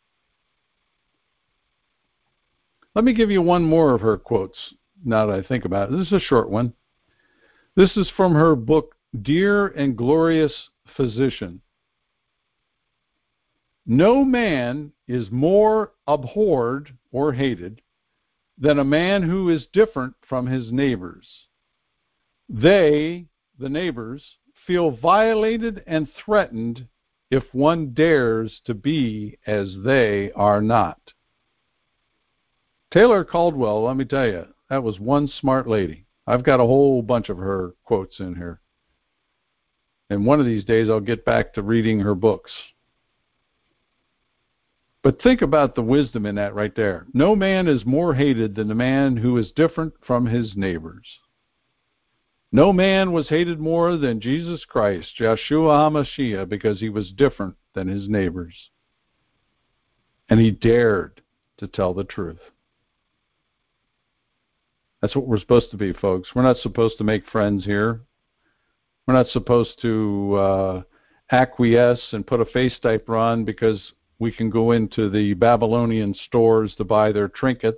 Let me give you one more of her quotes now that I think about it. This is a short one. This is from her book, Dear and Glorious Physician. No man is more abhorred or hated than a man who is different from his neighbors. They, the neighbors, feel violated and threatened if one dares to be as they are not. Taylor Caldwell, let me tell you, that was one smart lady. I've got a whole bunch of her quotes in here. And one of these days I'll get back to reading her books. But think about the wisdom in that right there. No man is more hated than the man who is different from his neighbors. No man was hated more than Jesus Christ, Yeshua HaMashiach, because he was different than his neighbors. And he dared to tell the truth. That's what we're supposed to be, folks. We're not supposed to make friends here. We're not supposed to acquiesce and put a face diaper on because we can go into the Babylonian stores to buy their trinkets.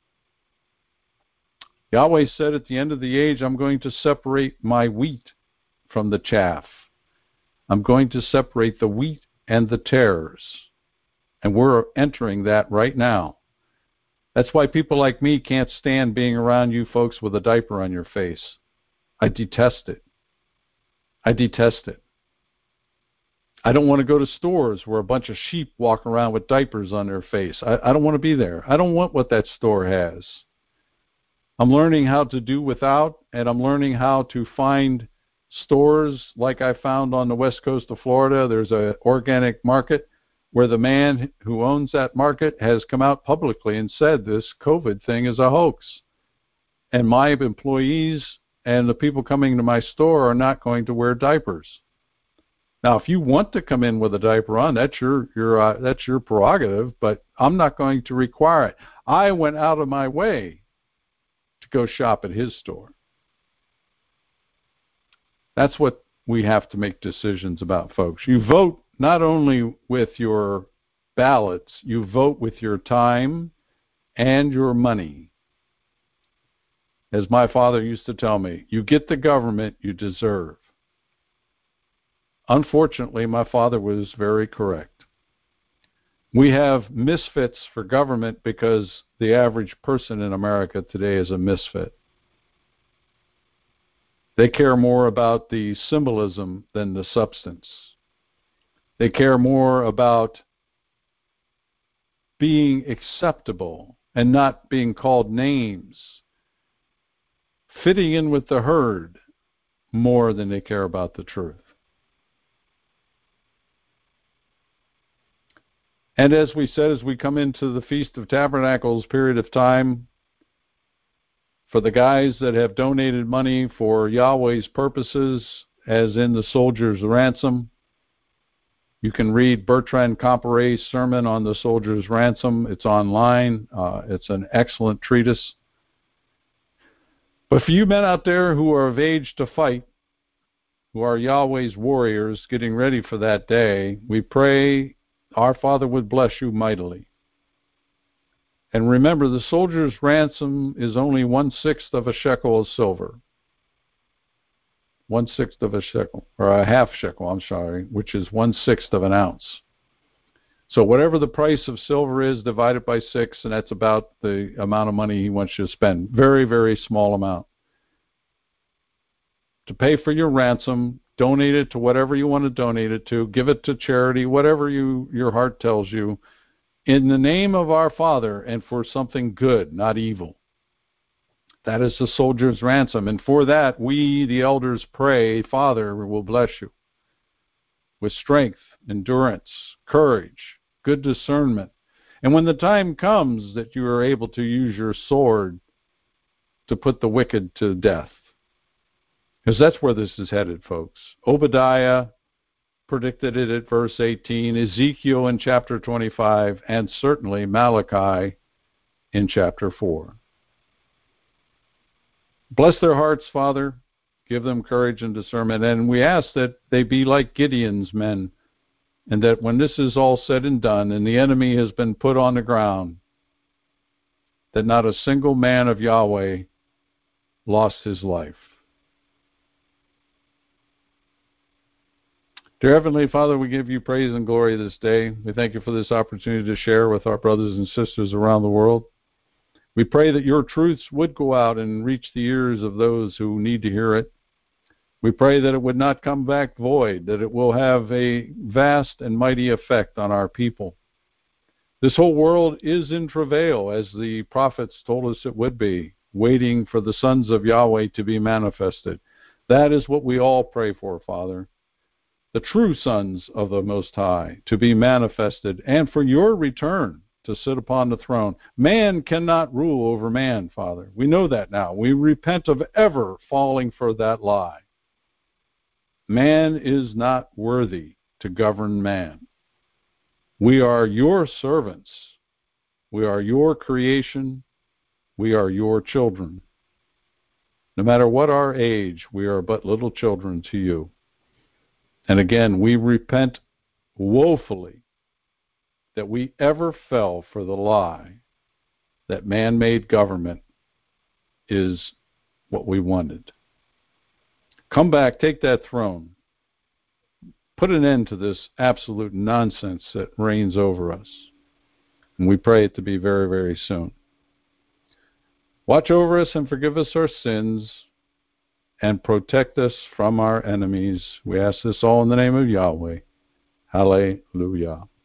Yahweh said at the end of the age, I'm going to separate my wheat from the chaff. I'm going to separate the wheat and the tares. And we're entering that right now. That's why people like me can't stand being around you folks with a diaper on your face. I detest it. I detest it. I don't want to go to stores where a bunch of sheep walk around with diapers on their face. I don't want to be there. I don't want what that store has. I'm learning how to do without, and I'm learning how to find stores like I found on the west coast of Florida. There's an organic market where the man who owns that market has come out publicly and said this COVID thing is a hoax. And my employees and the people coming to my store are not going to wear diapers. Now, if you want to come in with a diaper on, that's your prerogative, but I'm not going to require it. I went out of my way to go shop at his store. That's what we have to make decisions about, folks. You vote not only with your ballots. You vote with your time and your money. As my father used to tell me, you get the government you deserve. Unfortunately, my father was very correct. We have misfits for government because the average person in America today is a misfit. They care more about the symbolism than the substance. They care more about being acceptable and not being called names, fitting in with the herd more than they care about the truth. And as we said, as we come into the Feast of Tabernacles period of time, for the guys that have donated money for Yahweh's purposes, as in the Soldier's Ransom, you can read Bertrand Comparet's sermon on the Soldier's Ransom. It's online. It's an excellent treatise. But for you men out there who are of age to fight, who are Yahweh's warriors getting ready for that day, we pray our Father would bless you mightily. And remember, the soldier's ransom is only 1/6 of a shekel of silver. 1/6 of a shekel, or a half shekel, I'm sorry, which is 1/6 of an ounce. So whatever the price of silver is, divided by 6, and that's about the amount of money he wants you to spend. Very, very small amount. To pay for your ransom, donate it to whatever you want to donate it to, give it to charity, whatever your heart tells you, in the name of our Father and for something good, not evil. That is the soldier's ransom. And for that, we, the elders, pray, Father will bless you with strength, endurance, courage, good discernment. And when the time comes that you are able to use your sword to put the wicked to death, because that's where this is headed, folks. Obadiah predicted it at verse 18, Ezekiel in chapter 25, and certainly Malachi in chapter 4. Bless their hearts, Father. Give them courage and discernment. And we ask that they be like Gideon's men, and that when this is all said and done and the enemy has been put on the ground, that not a single man of Yahweh lost his life. Dear Heavenly Father, we give you praise and glory this day. We thank you for this opportunity to share with our brothers and sisters around the world. We pray that your truths would go out and reach the ears of those who need to hear it. We pray that it would not come back void, that it will have a vast and mighty effect on our people. This whole world is in travail, as the prophets told us it would be, waiting for the sons of Yahweh to be manifested. That is what we all pray for, Father. The true sons of the Most High to be manifested, and for your return to sit upon the throne. Man cannot rule over man, Father. We know that now. We repent of ever falling for that lie. Man is not worthy to govern man. We are your servants. We are your creation. We are your children. No matter what our age, we are but little children to you. And again, we repent woefully that we ever fell for the lie that man-made government is what we wanted. Come back, take that throne. Put an end to this absolute nonsense that reigns over us. And we pray it to be very, very soon. Watch over us and forgive us our sins, and protect us from our enemies. We ask this all in the name of Yahweh. Hallelujah.